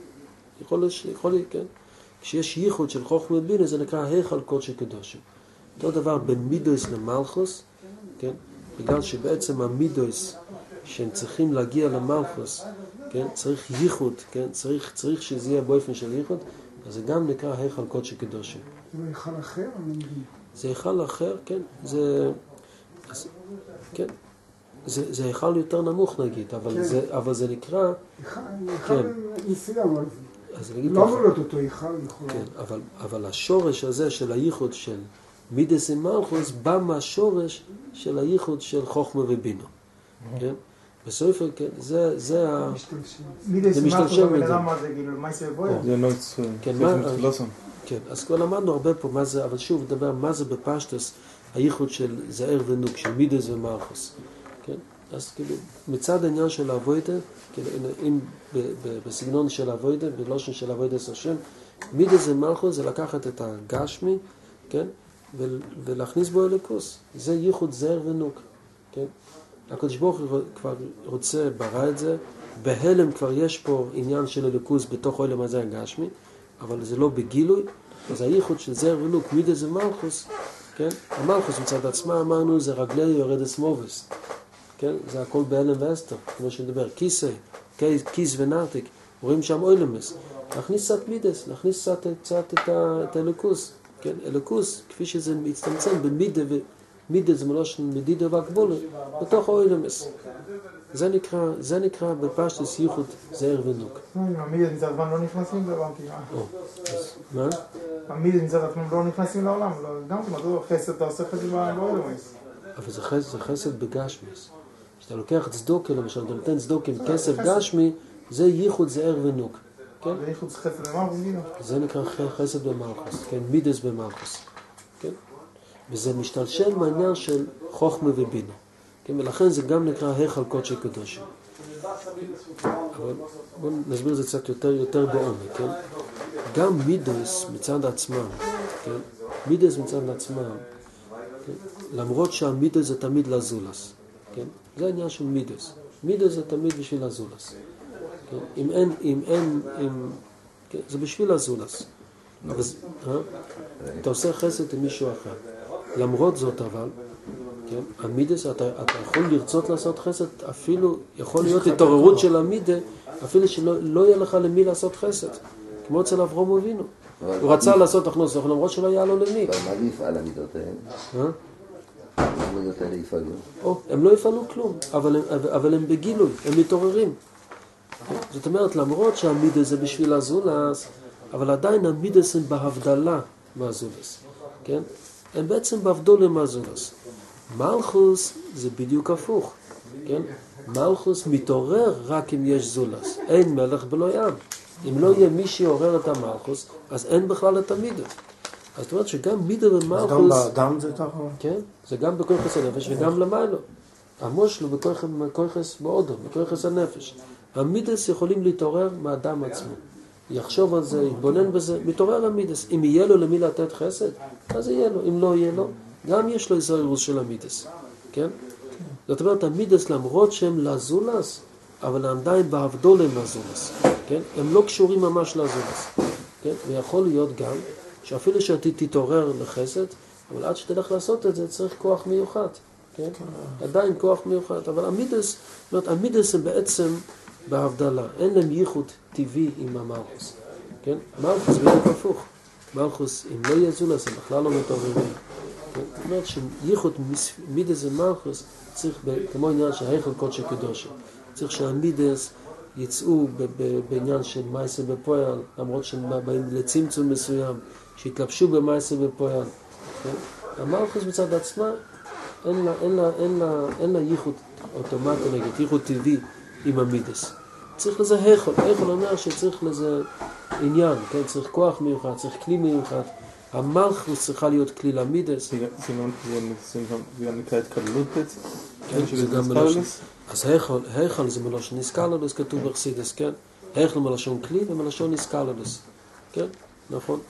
יכול להיות, יכול להיות, כן? כשיש ייחוד של חוכמה ובינו זה נקרא היכל קודשי קדושים. אותו דבר בין מידוס למלכוס, כן? בגלל שבעצם המידוס שהם צריכים להגיע למלכוס, כן? צריך ייחוד, כן? צריך, צריך שזה יהיה באופן של ייחוד, אז זה גם נקרא היכל קודשי קדושים. זה היכל אחר? זה היכל אחר, כן? זה, אז, כן? זה, זה היכל יותר נמוך נגיד, אבל, כן. זה, אבל זה נקרא... היכל כן. מסוים, אבל אז נגיד לא ככה. אמור להיות אותו היכל, יכול כן, אבל, אבל השורש הזה של הייחוד של מידס ומלכוס בא מהשורש של הייחוד של חוכמה ובינו. כן? בסופו, כן, זה, זה ה... מידס משתלשל ומלכוס, מזה. מה זה, כאילו, מה זה בויה? זה לא יצא. כן, זה מה- מתפילוסון. כן, אז כבר למדנו הרבה פה מה זה, אבל שוב, נדבר מה זה בפשטוס, הייחוד של זעיר ונוק, של מידס ומלכוס. כן? אז כאילו, מצד העניין של האבוידה, כאילו, אם ב- ב- בסגנון של האבוידה, בלושן של האבוידס השם, מידס ומלכוס זה לקחת את הגשמי, כן? ו- ולהכניס בו אלוקוס. זה ייחוד זעיר ונוק, כן? הקדוש ברוך הוא כבר רוצה, ברא את זה, בהלם כבר יש פה עניין של אלוקוס בתוך העולם הזה הגשמי, אבל זה לא בגילוי, אז הייחוד של זעיר ונוק, מידס ומלכוס, כן? המלכוס מצד עצמה אמרנו זה רגלי יורדס מובס, כן? זה הכל בהלם ואסתר, כמו שנדבר, כיסא, כיס ונרתק, רואים שם אוילמס, להכניס קצת מידס, להכניס קצת, קצת את, ה, את האלוקוס, כן? אלוקוס, כפי שזה מצטמצם במידה ו... מידה זה מלושן מדידה והגבולה, בתוך האוילמס. זה נקרא, זה נקרא בפשטוס ייחוד זעיר ונוק. המידס מצד עצמם לא נכנסים לעולם, כאילו. או, אז מה? המידס מצד עצמם לא נכנסים לעולם, לא, גם כמעט, לא חסד, אתה עושה חסד באוילמס. אבל זה חסד, זה חסד בגשמיס. כשאתה לוקח צדוקה, למשל, אתה נותן צדוקה עם כסף גשמי, זה ייחוד זעיר ונוק. כן? זה ייחוד חסד למלכוס, כאילו. זה נקרא חסד במלכוס, כן? מידס במלכוס. כן? וזה משתלשל מהעניין של חוכמה ובינה. כן? ולכן זה גם נקרא היכל קודשי קדושים. אבל בואו נסביר את זה קצת יותר, יותר בעומק, כן? גם מידס מצד עצמם, כן? מידס מצד עצמם, כן? למרות שהמידס זה תמיד לזולס, כן? זה העניין של מידס. מידס זה תמיד בשביל לזולס. כן? אם אין, אם אין, אם... כן? זה בשביל לזולס. אבל, אה? אתה עושה חסד עם מישהו אחר. למרות זאת אבל, כן? המידס, אתה, אתה יכול לרצות לעשות חסד, אפילו יכול להיות התעוררות של המידה, אפילו שלא לא יהיה לך למי לעשות חסד. כמו אצל אברהם אבינו. הוא רצה לעשות תכנוס, למרות שלא היה לו למי. אבל מה יפעל המידות האלה? אה? המידות האלה יפעלו. או, הם לא יפעלו כלום, אבל הם, אבל הם בגילוי, הם מתעוררים. זאת אומרת, למרות שהמידס זה בשביל הזולס, אבל עדיין המידס הם בהבדלה מהזולס. כן? הם בעצם בהבדולה מהזולס. מלכוס זה בדיוק הפוך. כן? מלכוס מתעורר רק אם יש זולס. אין מלך בלא ים. אם לא יהיה מי שיעורר את המלכוס, אז אין בכלל את המידות. אז זאת אומרת שגם מידה ומלכוס... גם באדם זה ככה? כן, זה גם בכוחס הנפש וגם למיילו. המושלו בכוחס באודו, בכוחס הנפש. המידס יכולים להתעורר מהאדם עצמו. יחשוב על זה, יתבונן בזה, מתעורר המידס. אם יהיה לו למי לתת חסד, אז יהיה לו. אם לא יהיה לו, גם יש לו איזה אירוס של המידס. כן? זאת אומרת, המידס למרות שהם לזולס, אבל הם עדיין בהבדולה מהזולס. כן? הם לא קשורים ממש לזולס. כן? ויכול להיות גם שאפילו שאתה תתעורר לחסד, אבל עד שתלך לעשות את זה צריך כוח מיוחד. כן? עדיין כוח מיוחד. אבל המידס, זאת אומרת, המידס הם בעצם בהבדלה. אין להם ייחוד טבעי עם המלכוס. כן? מלכוס בדיוק הפוך. מלכוס, אם לא יהיה זולס, הם בכלל לא מתעוררים. כן? זאת אומרת שייחוד מידס ומלכוס צריך, כמו עניין של היכל קודשי קדושים, צריך שהמידס יצאו בעניין של מייסה בפועל, למרות שהם באים לצמצום מסוים, שהתלבשו במייסה בפועל. כן? המלכוס מצד עצמה אין לה, אין לה, אין לה, אין לה ייחוד אוטומטי, נגיד, ייחוד טבעי עם המידס. צריך לזה היכל. היכל אומר שצריך לזה עניין, כן? צריך כוח מיוחד, צריך כלי מיוחד. המלכוס צריכה להיות כלי למידס. זה גם נקרא התקללות בעצם? כן, זה גם מלושן. אז היכל, היכל זה מלושן איסקללוס, כתוב בחסידס, כן? היכל מלשון כלי ומלשון איסקללוס, כן? נכון.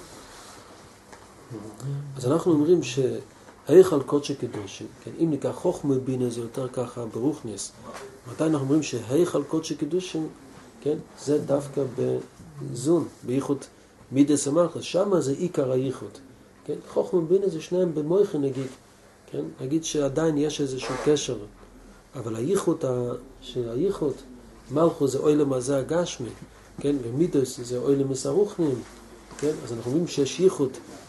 אז אנחנו אומרים שהיכל קודשי קדושים, כן? אם ניקח חוכמה בינה זה יותר ככה ברוכניס. מתי אנחנו אומרים שהיכל קודשי קדושים, כן? זה דווקא בזון, בייחוד מידס המלכוס, שם זה עיקר הייחוד. כן? חוכמה בינה זה שניהם במויכן נגיד, כן? נגיד שעדיין יש איזשהו קשר, אבל הייחוד, שהייחוד, מלכוס זה אוילם הזה הגשמי, כן? ומידס זה אוילם מסרוכנים, כן? אז אנחנו אומרים שיש ייחוד,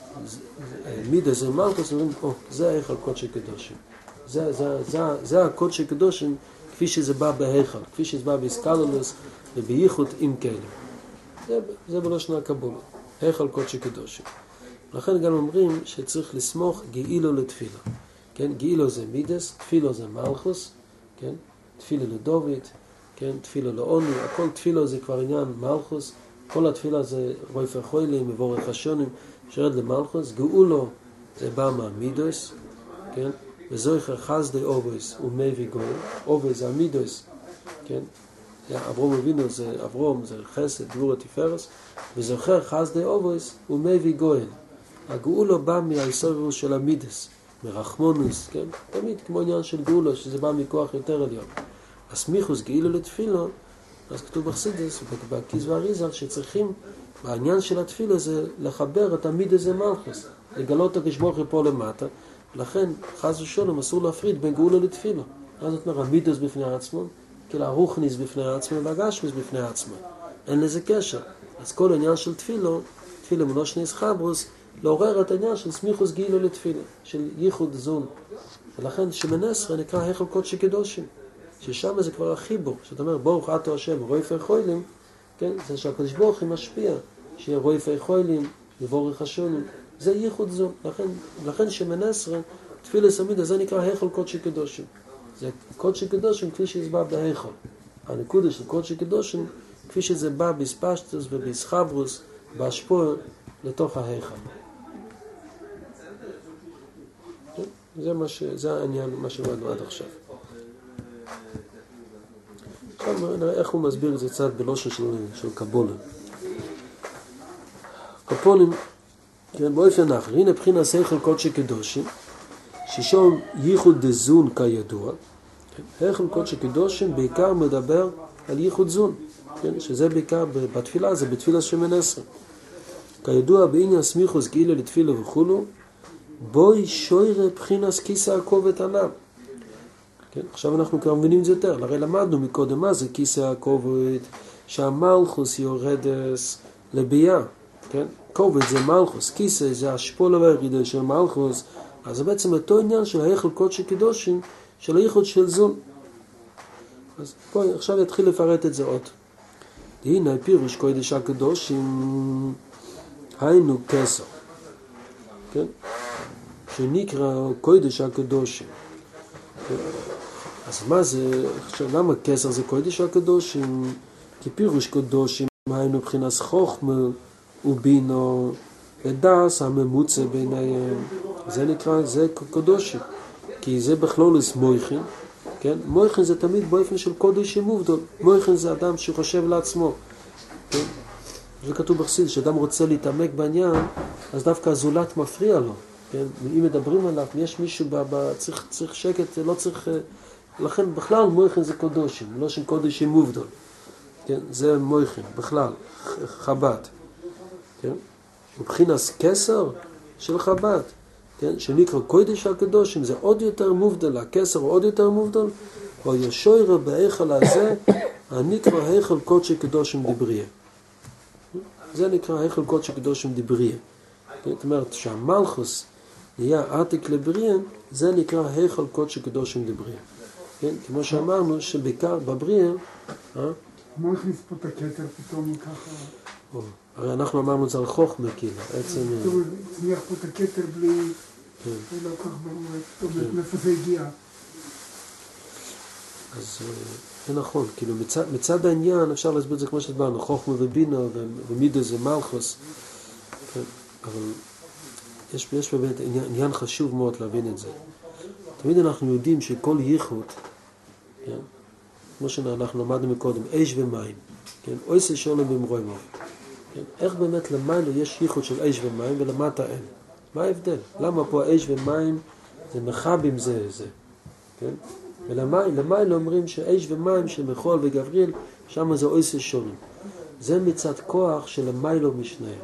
מידס זה מלכוס, אומרים, או, זה היכל קודשי קדושים. זה, זה, זה, זה הקודשי קדושים כפי שזה בא בהיכל, כפי שזה בא באיסקללוס ובייחוד עם כאלה. זה, זה בלשון הקבלה, היכל קודשי קדושים. לכן גם אומרים שצריך לסמוך גאילו לתפילה. כן? גאילו זה מידס, תפילו זה מלכוס, כן? תפילה לדוד, כן? תפילה לעוני, הכל תפילה זה כבר עניין מלכוס, כל התפילה זה רויפי חוילים, מבורך השונים, שרד למלכוס, גאולו זה בא מהמידוס, כן? וזויכר חסדי אובויס ומביא גוי, אובויס זה המידוס, כן? אברום אבינו זה אברום, זה חסד, דבור התפארס, וזוכר חסדי אובויס ומביא גוי. הגאולו בא מהאיסורוס של המידס, מרחמונוס, כן? תמיד כמו עניין של גאולו, שזה בא מכוח יותר עליון. הסמיכוס גאילו לתפילו, אז כתוב בחסידס, בכיס והאריזל, שצריכים, בעניין של התפילה זה לחבר את המידס זה מלכוס, לגלות את הקשבוך פה למטה, לכן חס ושלום אסור להפריד בין גאולו לתפילו. אז זאת אומרת, המידס בפני עצמו, כאילו הרוחניס בפני עצמו והגשמיס בפני עצמו. אין לזה קשר. אז כל העניין של תפילו, תפילה מלושניס חברוס, לעורר את העניין של סמיכוס גאילו לתפילה, של ייחוד זון. ולכן שמונה עשרה נקרא היכל קודשי קדושים, ששם זה כבר החיבור, שאתה אומר ברוך אתה השם, רויפי חוילים, כן? זה שהקדוש ברוך הוא משפיע, שיהיה רויפי חוילים, לבורך השונים, זה ייחוד זון. לכן, לכן שמונה עשרה, תפילה סמידה, זה נקרא היכל קודשי קדושים. זה קודשי קדושים כפי שזה בא בהיכל. הנקודה של קודשי קדושים, כפי שזה בא בספשטוס ובסחברוס, בהשפוע לתוך ההיכל. זה מה ש... זה העניין, מה שמענו עד עכשיו. עכשיו נראה איך הוא מסביר את זה קצת בלושן של, של קבולה. קפולים, כן, באופן אחר, הנה בחינה שכל קודשי קדושים, ששום ייחוד דזון כידוע, כן, היכל קודשי קדושים בעיקר מדבר על ייחוד זון, כן, שזה בעיקר בתפילה, זה בתפילה שמונה עשרה. כידוע בעניין סמיכוס גאילו לתפילה וכולו, בוי שוירה בחינס כיסא הכובד ענם. כן? עכשיו אנחנו כבר מבינים את זה יותר. הרי למדנו מקודם מה זה כיסא הכובד, שהמלכוס יורדס לבייה. כן? כובד זה מלכוס, כיסא זה השפול והירידה של מלכוס. אז זה בעצם אותו עניין של היכל קודשי קדושים, של הייחוד של זון. אז פה עכשיו יתחיל לפרט את זה עוד. הנה פירוש קודש הקדושים, היינו כסר. כן? שנקרא קודש הקדושים. אז מה זה, למה כסר זה קודש הקדושים? כי פירוש קדושים היינו מבחינת חוכמה ובינו ודס הממוצע ביניהם. זה נקרא, זה קדושים. כי זה בכלולוס מויכין. כן? מויכין זה תמיד באופן של קודש מובדל. מויכין זה אדם שחושב לעצמו. כן? זה כתוב בחסידות, שאדם רוצה להתעמק בעניין, אז דווקא הזולת מפריע לו. כן? אם מדברים עליו, יש מישהו, בא, צריך, צריך שקט, לא צריך... לכן בכלל מויכין זה קודשים, לא של קודשים מובדל. כן? זה מויכין, בכלל, חב"ד. כן? מבחינס כסר של חב"ד, כן? שנקרא קודש הקדושים, זה עוד יותר מובדל, הכסר הוא עוד יותר מובדל, או ישוירה בהיכל הזה, הנקרא היכל קודשי קדושים דבריה. זה נקרא היכל קודשי קדושים דבריה. זאת אומרת שהמלכוס נהיה עתיק לבריה, זה נקרא היכל קודשי קדושים דבריה. כן? כמו שאמרנו שבעיקר בבריה, אה? מה הכניס פה את הכתר פתאום ככה? או, הרי אנחנו אמרנו את זה על חוכמה, כאילו, עצם... פתאום צמיח פה את הכתר בלי... זה לא כך ברור, זאת אומרת, מאיפה זה הגיע. אז זה נכון, כאילו מצד, מצד העניין אפשר להסביר את זה כמו שדברנו, חוכמה ובינה ומידה זה מלכוס, כן, אבל יש, יש באמת עניין, עניין חשוב מאוד להבין את זה. תמיד אנחנו יודעים שכל ייחוד, כן, כמו שאנחנו למדנו מקודם, אש ומים, כן, אויסה שולם במרוי מים, כן, איך באמת למיילו יש ייחוד של אש ומים ולמטה אין? מה ההבדל? למה פה האש ומים זה מחבים זה זה, כן? ולמים, למים אומרים שאש ומים של מחול וגבריאל, שם זה אויסה שולם. זה מצד כוח של המיילו משניהם.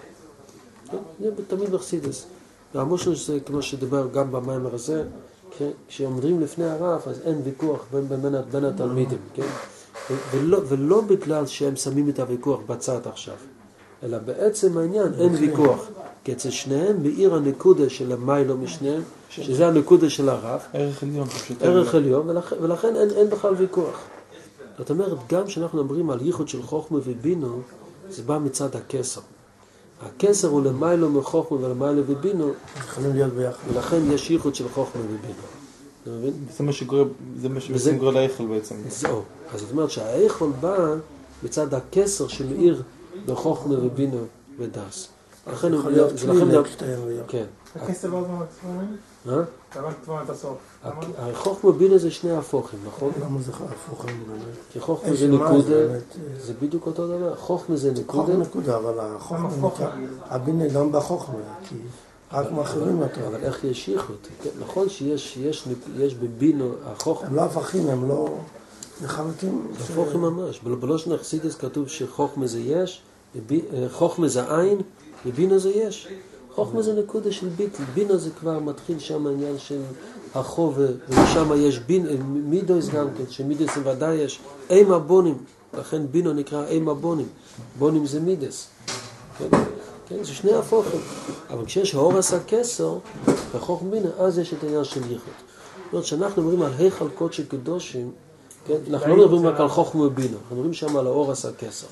כן? זה תמיד בחסידות. והמושל שזה כמו שדבר גם במיימר הזה, כן? כשעומדים לפני הרב אז אין ויכוח בין, בין, בין התלמידים, כן? ולא, ולא בגלל שהם שמים את הוויכוח בצד עכשיו, אלא בעצם העניין אין ויכוח. כי אצל שניהם מאיר הנקודה של המיילו משניהם, שזה הנקודה של הרב. ערך עליון פשוט. ערך עליון, ולכן, ולכן אין, אין בכלל ויכוח. זאת אומרת, גם כשאנחנו מדברים על ייחוד של חוכמה ובינו, זה בא מצד הכסר. הכסר הוא למיילו מחוכמה ולמיילו ובינו, יכולים להיות ביחד. ולכן יש ייחוד של חוכמה ובינו. אתה מבין? זה מה שגורם, זה מה שבעצם גורם לאיכל בעצם. זהו. אז זאת אומרת שהאיכל בא מצד הכסר שמאיר בחוכמה ובינו ודס. לכן הוא להיות זה לכן גם כן. הכסף לא זמן כתבומים? אה? למה כתבומים את הסוף? החוכמה ובינה זה שני הפוכים, נכון? למה זה הפוכים באמת? כי חוכמה זה נקודה, זה בדיוק אותו דבר. חוכמה זה נקודה. חוכמה נקודה, אבל החוכמה, הבינה גם בחוכמה, כי רק מאחרים אותו. אבל איך יש ייחוד? נכון שיש בבינו החוכמה. הם לא הפכים, הם לא מחלקים. הפוכים ממש. בלושן החסידות כתוב שחוכמה זה יש, חוכמה זה עין, ובינה זה יש. חוכמה זה נקודה של ביטל, בינה זה כבר מתחיל שם העניין של החוב, ושם יש בין, מידוס גם כן, שמידוס זה ודאי יש, אימה בונים, לכן בינו נקרא אימה בונים, בונים זה מידס, כן? כן, זה שני הפוכים, אבל כשיש הורס הכסר, בחוכמה בינה, אז יש את העניין של ייחוד. זאת אומרת, שאנחנו מדברים על היכל קודש קדושים, כן? אנחנו לא מדברים רק על חוכמה ובינה, אנחנו מדברים שם על ההורס הכסר.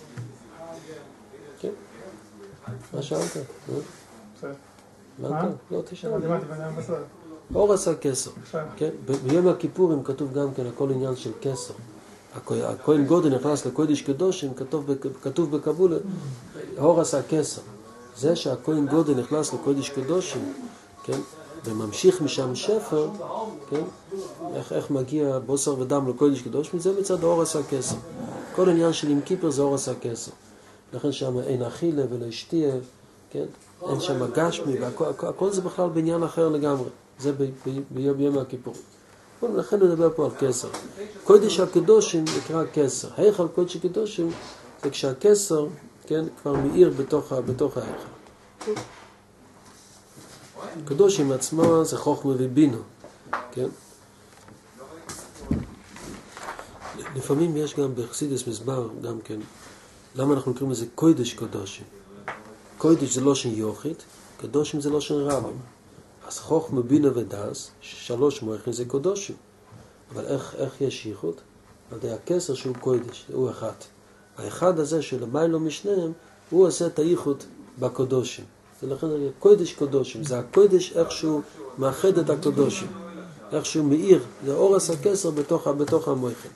כן? מה שאלת? מה? לא תשאל. אורס הכסר. ביום הכיפורים כתוב גם כן הכל עניין של כסר. הכהן גודל נכנס לקודש קדושים, כתוב בקבולה, אורס הכסר. זה שהכהן גודל נכנס לקודש קדושים, כן? וממשיך משם שפר, כן? איך, איך מגיע בוסר ודם לקודש קדושים, זה מצד אורס הכסר. כל עניין של עם כיפר זה אורס הכסר. לכן שם אין אכילה ולא אשתיה, כן? אין שם גשמי, והכל הכל זה בכלל בעניין אחר לגמרי. זה ביום הכיפור. לכן נדבר פה על כסר. קודש הקדושים נקרא כסר. היכל קודש הקדושים זה כשהכסר, כן, כבר מאיר בתוך, בתוך ההיכל. קדושים עצמו זה חוכמה ובינה, כן? לפעמים יש גם בחסידות מסבר, גם כן, למה אנחנו קוראים לזה קודש קדושים? קודש זה לא שן יוחית, קדושים זה לא שן רבים. אז חוכמה, בינה ודס, שלוש מויכים זה קדושים. אבל איך, איך יש ייחוד? על ידי הכסר שהוא קודש, הוא אחד. האחד הזה שלמיילו משניהם, הוא עושה את הייחוד בקדושים. זה לכן זה קודש קדושים, זה הקודש איכשהו מאחד את הקדושים. איכשהו מאיר, זה אורס הכסר בתוך, בתוך המויכים.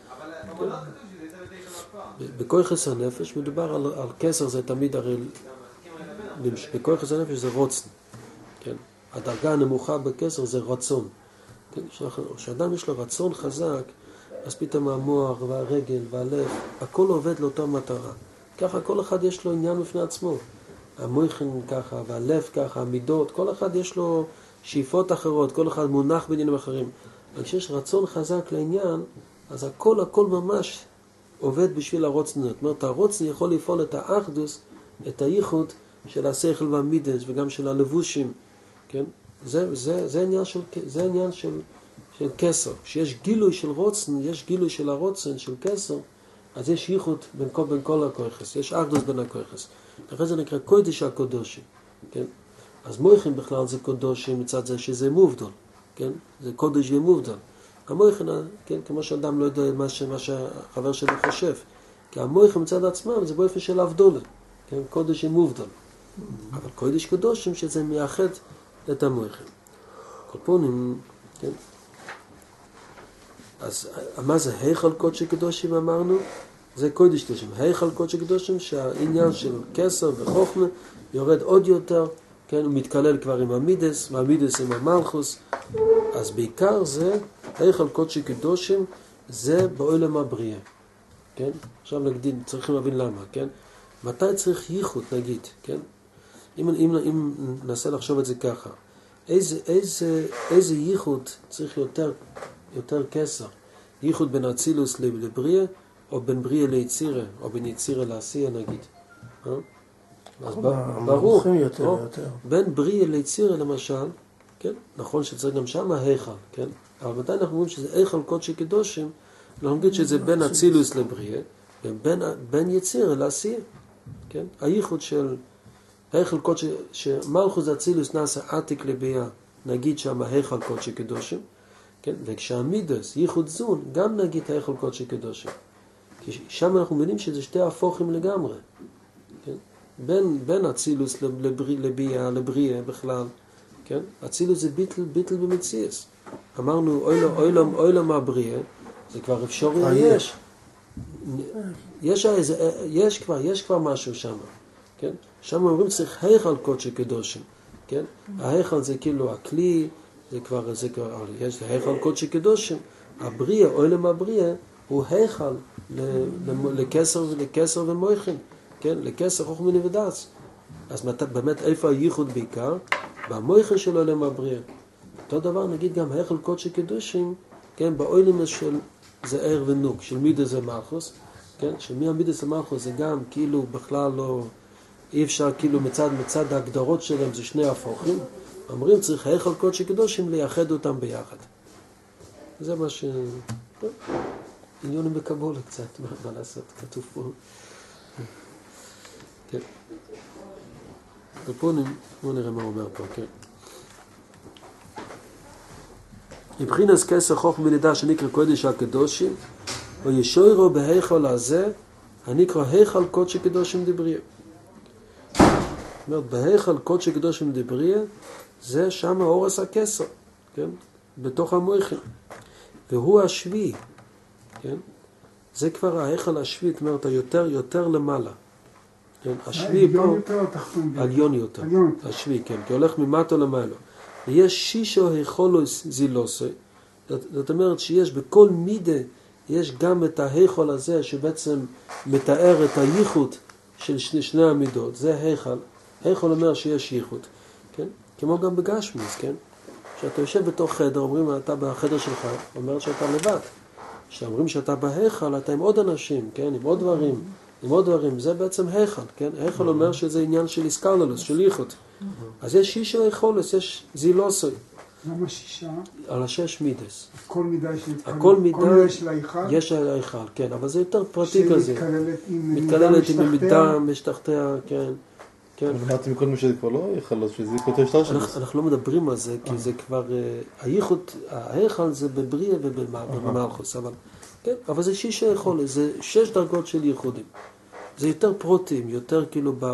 בכויחס הנפש מדובר על, על כסר, זה תמיד הרי בכויחס הנפש זה רוצן, כן? הדרגה הנמוכה בכסר זה רצון, כן? כשאדם יש לו רצון חזק, אז פתאום המוח והרגל והלב, הכל עובד לאותה מטרה. ככה כל אחד יש לו עניין בפני עצמו. המוחין ככה, והלב ככה, המידות, כל אחד יש לו שאיפות אחרות, כל אחד מונח בעניינים אחרים. אבל כשיש רצון חזק לעניין, אז הכל הכל ממש עובד בשביל הרוצן. זאת אומרת, הרוצן יכול לפעול את האחדוס, את הייחוד של השכל והמידס וגם של הלבושים, כן? זה, זה, זה עניין של, זה עניין של, של כסר. כשיש גילוי של רוצן, יש גילוי של הרוצן, של כסר, אז יש ייחוד בין כל, בין כל הכויחס, יש אחדוס בין הכויחס. לכן זה נקרא קודש הקודושי, כן? אז מויכים בכלל זה קודושי מצד זה שזה מובדל, כן? זה קודש ומובדל. המויכים, כן, כמו שאדם לא יודע מה, ש, מה שהחבר שלו חושב, כי המויכים מצד עצמם זה באופן של הבדולה, כן? קודש ומובדל. אבל קודש קדושים שזה מייחד את המויכים. קופונים, כן? אז מה זה היכל קודשי קדושים אמרנו? זה קודש קדושים. היכל קודשי קדושים שהעניין של כסר וחוכמה יורד עוד יותר, כן? הוא מתקלל כבר עם המידס, והמידס עם המלכוס. אז בעיקר זה, היכל קודשי קדושים, זה בעולם הבריאה. כן? עכשיו נגיד, צריכים להבין למה, כן? מתי צריך ייחוד, נגיד, כן? אם, אם, אם ננסה לחשוב את זה ככה, איזה, איזה, איזה ייחוד צריך יותר, יותר כסר? ייחוד בין אצילוס לבריאה, או בין בריאה ליצירה, או בין יצירה לעשייה, נגיד. אה? אז ברור, יותר, או, יותר. בין בריאה ליצירה, למשל, כן? נכון שצריך גם שם ההיכל, כן? אבל מתי אנחנו אומרים שזה היכל קודשי קדושים, אנחנו נגיד שזה בין אצילוס לבריאה, ובין בין יצירה לעשייה, כן? הייחוד של היכל קודשי, שמלכוס אצילוס נעשה עתיק לביאה, נגיד שם היכל קודשי קדושים, כן? וכשהמידס, ייחוד זון, גם נגיד היכל קודשי קדושים. כי שם אנחנו מבינים שזה שתי הפוכים לגמרי, כן? בין, בין אצילוס לברי, לביאה, לבריאה בכלל, כן? אצילוס זה ביטל, ביטל במציאס. אמרנו, אוי אוי אוי למה הבריאה, זה כבר אפשרי, יש. יש, יש כבר, יש כבר משהו שם, כן? שם אומרים צריך היכל קודשי קדושים, כן? ההיכל זה כאילו הכלי, זה כבר, זה כבר, יש היכל קודשי קדושים, הבריאה, עולם הבריאה, הוא היכל לכסר ולכסר ומויכין, כן? לכסר חוכמה ודעת. אז באמת איפה הייחוד בעיקר? במויכין של עולם הבריאה. אותו דבר נגיד גם היכל קודשי קדושים, כן? בעולם של זעיר ונוג, של מידס ומלכוס, כן? שמי המידס ומלכוס זה גם כאילו בכלל לא, אי אפשר כאילו מצד, מצד ההגדרות שלהם זה שני הפוכים. אומרים צריך היכל קודשי קדושים לייחד אותם ביחד. זה מה ש... עניונים בקבולה קצת, מה, מה לעשות, כתוב פה. כן. ופה בואו נראה מה הוא אומר פה, כן. מבחינס כסר חוכמה ונדע שנקרא קודש הקדושים, או ישוירו בהיכל הזה, הנקרא היכל קודשי קדושים דבריה. זאת אומרת, בהיכל קודשי קדושים דבריה, זה שם אורס הכסר, כן? בתוך המויכין. והוא השביעי, כן? זה כבר ההיכל השביעי, זאת אומרת, היותר יותר למעלה. כן? השביעי פה, עליון יותר או תחתון? עליון יותר. עליון יותר. השביעי, כן, כי הולך ממטו למעלה. ויש שישו היכולוס זילוסי, זאת אומרת שיש בכל מידה, יש גם את ההיכל הזה שבעצם מתאר את הייחוד של שני, שני המידות, זה היכל. היכל אומר שיש ייחוד, כן? כמו גם בגשמיס, כן? כשאתה יושב בתוך חדר, אומרים אתה בחדר שלך, אומר שאתה לבד. כשאומרים שאתה בהיכל, אתה עם עוד אנשים, כן? עם עוד דברים, עם עוד דברים, זה בעצם היכל, כן? היכל אומר שזה עניין של איסקללוס, של ייחוד. אז יש שישה היכולס, יש זילוסוי. למה שישה? על השש מידס. כל מידה יש להתקלל. הכל מידה, כל מידה יש להיכל? יש להיכל, כן, אבל זה יותר פרטי כזה. שמתקללת עם מתקללת עם מידה משתחתיה, כן. כן. אבל אמרתי מקודם שזה כבר לא היכל, שזה כותר שטר שלנו. אנחנו לא מדברים על זה, כי זה כבר, הייחוד, ההיכל זה בבריא ובמלכוס, אבל, כן, אבל זה שישה היכולס, זה שש דרגות של ייחודים. זה יותר פרוטים, יותר כאילו ב...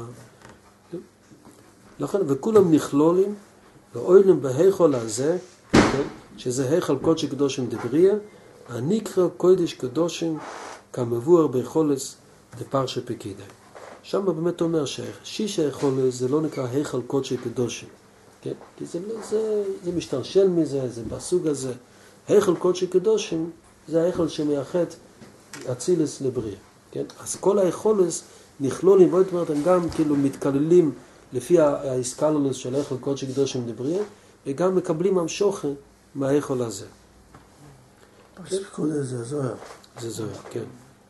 לכן, וכולם נכלולים, ואוילם בהיכל הזה, כן, שזה היכל קודשי קדושים דבריה, הנקרא קודש קדושים כמבואר ביכולס דפרשה פקידי. שם באמת אומר ששישה היכולס זה לא נקרא היכל קודשי קדושים, כן? כי זה, זה, זה משתרשל מזה, זה בסוג הזה. היכל קודשי קדושים זה ההיכל שמייחד אצילס לבריה, כן? אז כל היכולס נכלולים, ועוד אומרת, הם גם כאילו מתכללים לפי האיסקללוס של היכל קודשי קדושים דבריה, וגם מקבלים המשוכן מההיכל הזה. פסקוד זה זוהר. זה זוהר, כן.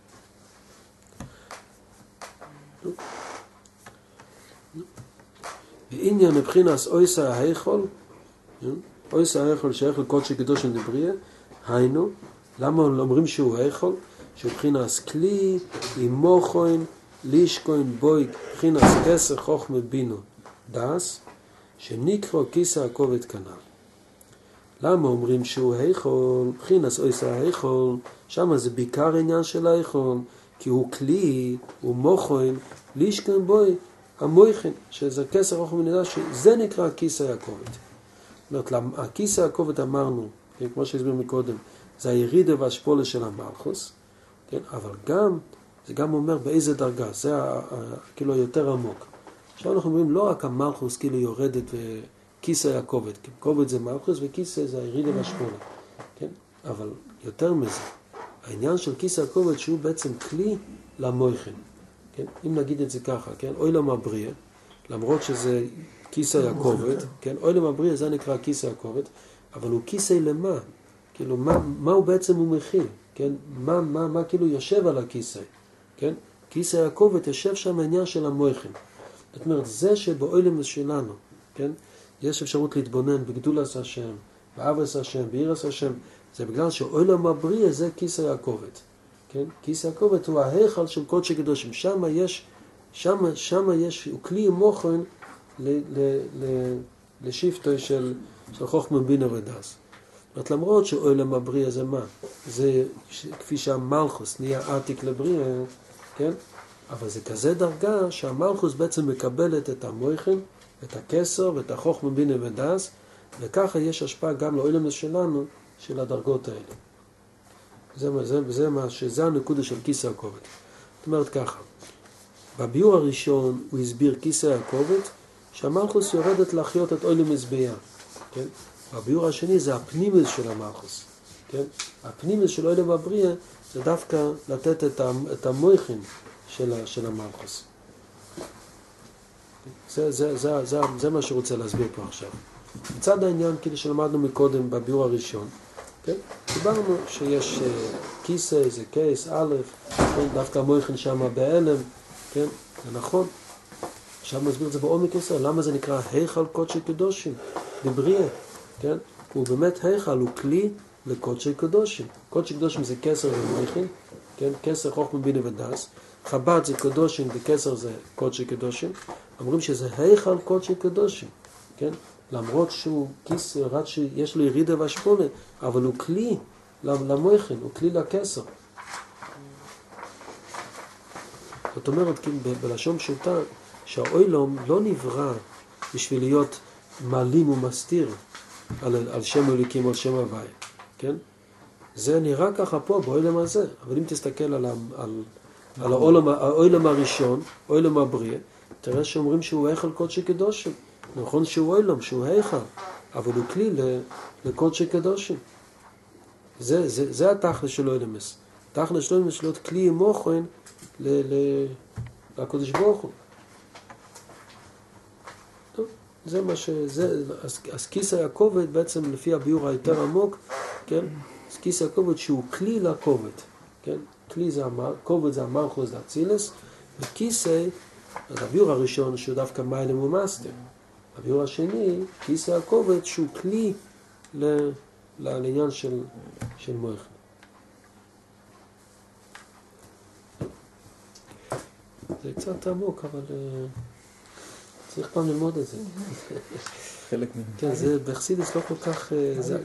בעניין מבחינס אויסה ההיכל, אויסה ההיכל שההיכל קודשי קדושים דבריה, היינו, למה אומרים שהוא ההיכל? שבחינס כלי, אימוכוין, לישקוין בויג, בחינס כסר חוכמה בינו דס, שנקרא כיסא הכובד כנ"ל. למה אומרים שהוא היכל? בחינס אויסה ההיכל, שם זה בעיקר עניין של ההיכל, כי הוא כלי, הוא מוכוין, לישקוין בויג, המויכין, שזה כסר חוכמה בינו דס, שזה נקרא כיסא הכובד. זאת אומרת, הכיסא הכובד אמרנו, כן, כמו שהסביר מקודם, זה הירידה והשפולה של המלכוס, כן, אבל גם, זה גם אומר באיזה דרגה, זה ה, ה, כאילו יותר עמוק. עכשיו אנחנו אומרים, לא רק המלכוס כאילו יורדת וכיסא הכובד, כי כובד זה מלכוס וכיסא זה הירידה והשפולה, כן, אבל יותר מזה, העניין של כיסא הכובד שהוא בעצם כלי למויכן, כן, אם נגיד את זה ככה, כן, אוילם הבריא, למרות שזה כיסא הכובד, כן, אוילם הבריא זה נקרא כיסא הכובד, אבל הוא כיסא למה? כאילו, מה, מה הוא בעצם הוא מכיל? כן? מה, מה, מה כאילו יושב על הכיסא? כן? כיסא הכובד יושב שם העניין של המויכן. זאת אומרת, זה שבאוילם שלנו, כן? יש אפשרות להתבונן בגדולת השם, באהבת השם, ביראת השם, זה בגלל שאוילם הבריא זה כיסא הכובד. כן? כיסא הכובד הוא ההיכל של קודשי קדושים. שם יש, שם, שם יש, הוא כלי מוכן ל, ל, ל, לשבטו של, של חוכמה בינה ודס. זאת למרות שאוילם הבריא זה מה? זה כפי שהמלכוס נהיה עתיק לבריא, כן? אבל זה כזה דרגה שהמלכוס בעצם מקבלת את המויכן, את הכסר ואת החוכמה בינה ודס, וככה יש השפעה גם לאוילם שלנו של הדרגות האלה. זה, זה, זה, מה, שזה הנקודה של כיסא הכובד. זאת אומרת ככה, בביור הראשון הוא הסביר כיסא הכובד, שהמלכוס יורדת להחיות את אוילם מזביה, כן? הביור השני זה הפנימיות של המלכוס, כן? הפנימיות של אוילם הבריא זה דווקא לתת את, את המויכן של, של המלכוס. זה, זה, זה, זה, זה מה שרוצה להסביר פה עכשיו. מצד העניין, כאילו שלמדנו מקודם בביור הראשון, כן? דיברנו שיש uh, כיסא, זה קייס, א', כן? דווקא המויכן שם באלם, כן? זה נכון. עכשיו מסביר את זה בעומק יותר, למה זה נקרא היכל קודשי קדושים, בבריאה, כן? הוא באמת היכל, הוא כלי לקודשי קדושים. קודשי קדושים זה כסר ומויכין, כן? כסר חוכמה בינה ודס. חב"ד זה קדושים וכסר זה קודשי קדושים. אומרים שזה היכל קודשי קדושים, כן? למרות שהוא כיסר, רק שיש לו ירידה והשפולה, אבל הוא כלי למויכין, הוא כלי לכסר. זאת אומרת, בלשון פשוטה, שהאוילום לא נברא בשביל להיות מעלים ומסתיר על, על שם אלוקים או על שם הוואי, כן? זה נראה ככה פה, באוילם הזה, אבל אם תסתכל על, על, על האוילם, האוילם הראשון, אוילם הבריא, תראה שאומרים שהוא היכל קודשי קדושים. נכון שהוא אוילם, שהוא היכל, אבל הוא כלי לקודשי קדושים. זה, זה, זה התכלס של אוילמס. התכלס של אוילמס להיות כלי מוכן לקודש ברוך הוא. זה מה ש... זה, אז, אז כיסא הכובד בעצם לפי הביור היותר עמוק, כן? אז כיסא הכובד שהוא כלי לכובד, כן? כלי זה המר, כובד זה המלכוס, זה אצילס, וכיסא, אז הביור הראשון שהוא דווקא מיילם ומאסטר. הביור השני, כיסא הכובד שהוא כלי ל, לעניין של, של מויכן. זה קצת עמוק, אבל... צריך פעם ללמוד את זה. חלק מהם. כן, זה בחסידס לא כל כך... זה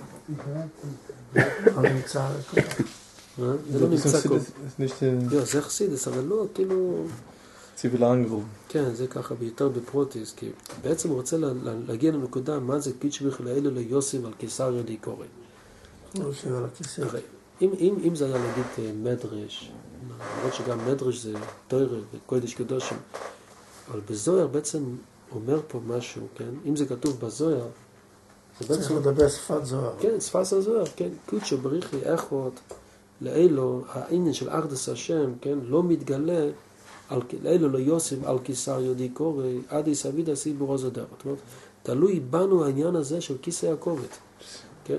לא נמצא... זה לא נמצא כל... לא, זה חסידס, אבל לא, כאילו... ציבילנגרו. כן, זה ככה ביותר בפרוטיס, כי בעצם הוא רוצה להגיע לנקודה מה זה קידש בכלל אלו ליוסף על קיסריה דיקורי. יוסף על הקיסריה. אם זה היה להגיד מדרש, למרות שגם מדרש זה תורה וקודש קדושים, אבל בזוהר בעצם אומר פה משהו, כן? אם זה כתוב בזוהר, זה בעצם... צריך לדבר שפת זוהר. כן, שפת הזוהר, כן. קודשו בריחי איכות, לאלו, העניין של אחדות השם, כן? לא מתגלה, על, לאלו לא יוסף על קיסריה דיקורי, עד יסביד הסיבור הזה דרך. זאת אומרת, תלוי בנו העניין הזה של כיסא הכובד, כן?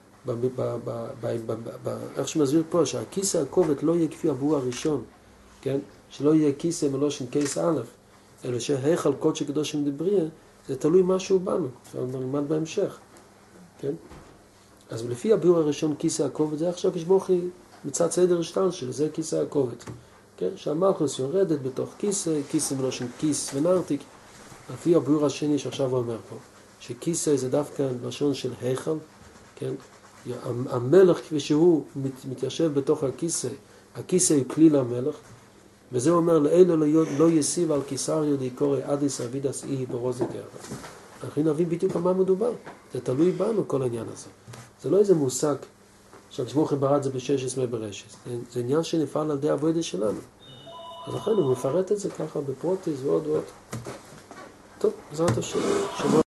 איך שמסביר פה, שהכיסא הכובד לא יהיה כפי הביאור הראשון, כן? שלא יהיה כיסא מלושן קייס א', אלא שהיכל קודשי קדושים דבריה, זה תלוי משהו בנו, עכשיו נלמד בהמשך, כן? אז לפי הביאור הראשון כיסא הכובד, זה עכשיו יש בוכי מצד סדר השטן שלו, זה כיסא הכובד, כן? שהמלכוס יורדת בתוך כיסא, כיסא מלושן כיס ונרתיק, לפי הביאור השני שעכשיו הוא אומר פה, שכיסא זה דווקא לשון של היכל, כן? המלך כפי שהוא מת, מתיישב בתוך הכיסא, הכיסא הוא כלי למלך, וזה אומר לאלו לא, לא יסיב על קיסריה דיקורי עד יסבידס אי ברוז גרב. אנחנו נבין בדיוק על מה מדובר. זה תלוי בנו כל העניין הזה. זה לא איזה מושג שהקדוש ברוך הוא ברא את זה ב-שש עשרה ברשת. זה, זה עניין שנפעל על ידי העבודה שלנו. אז לכן הוא מפרט את זה ככה בפרוטיס ועוד ועוד. טוב, בעזרת השם.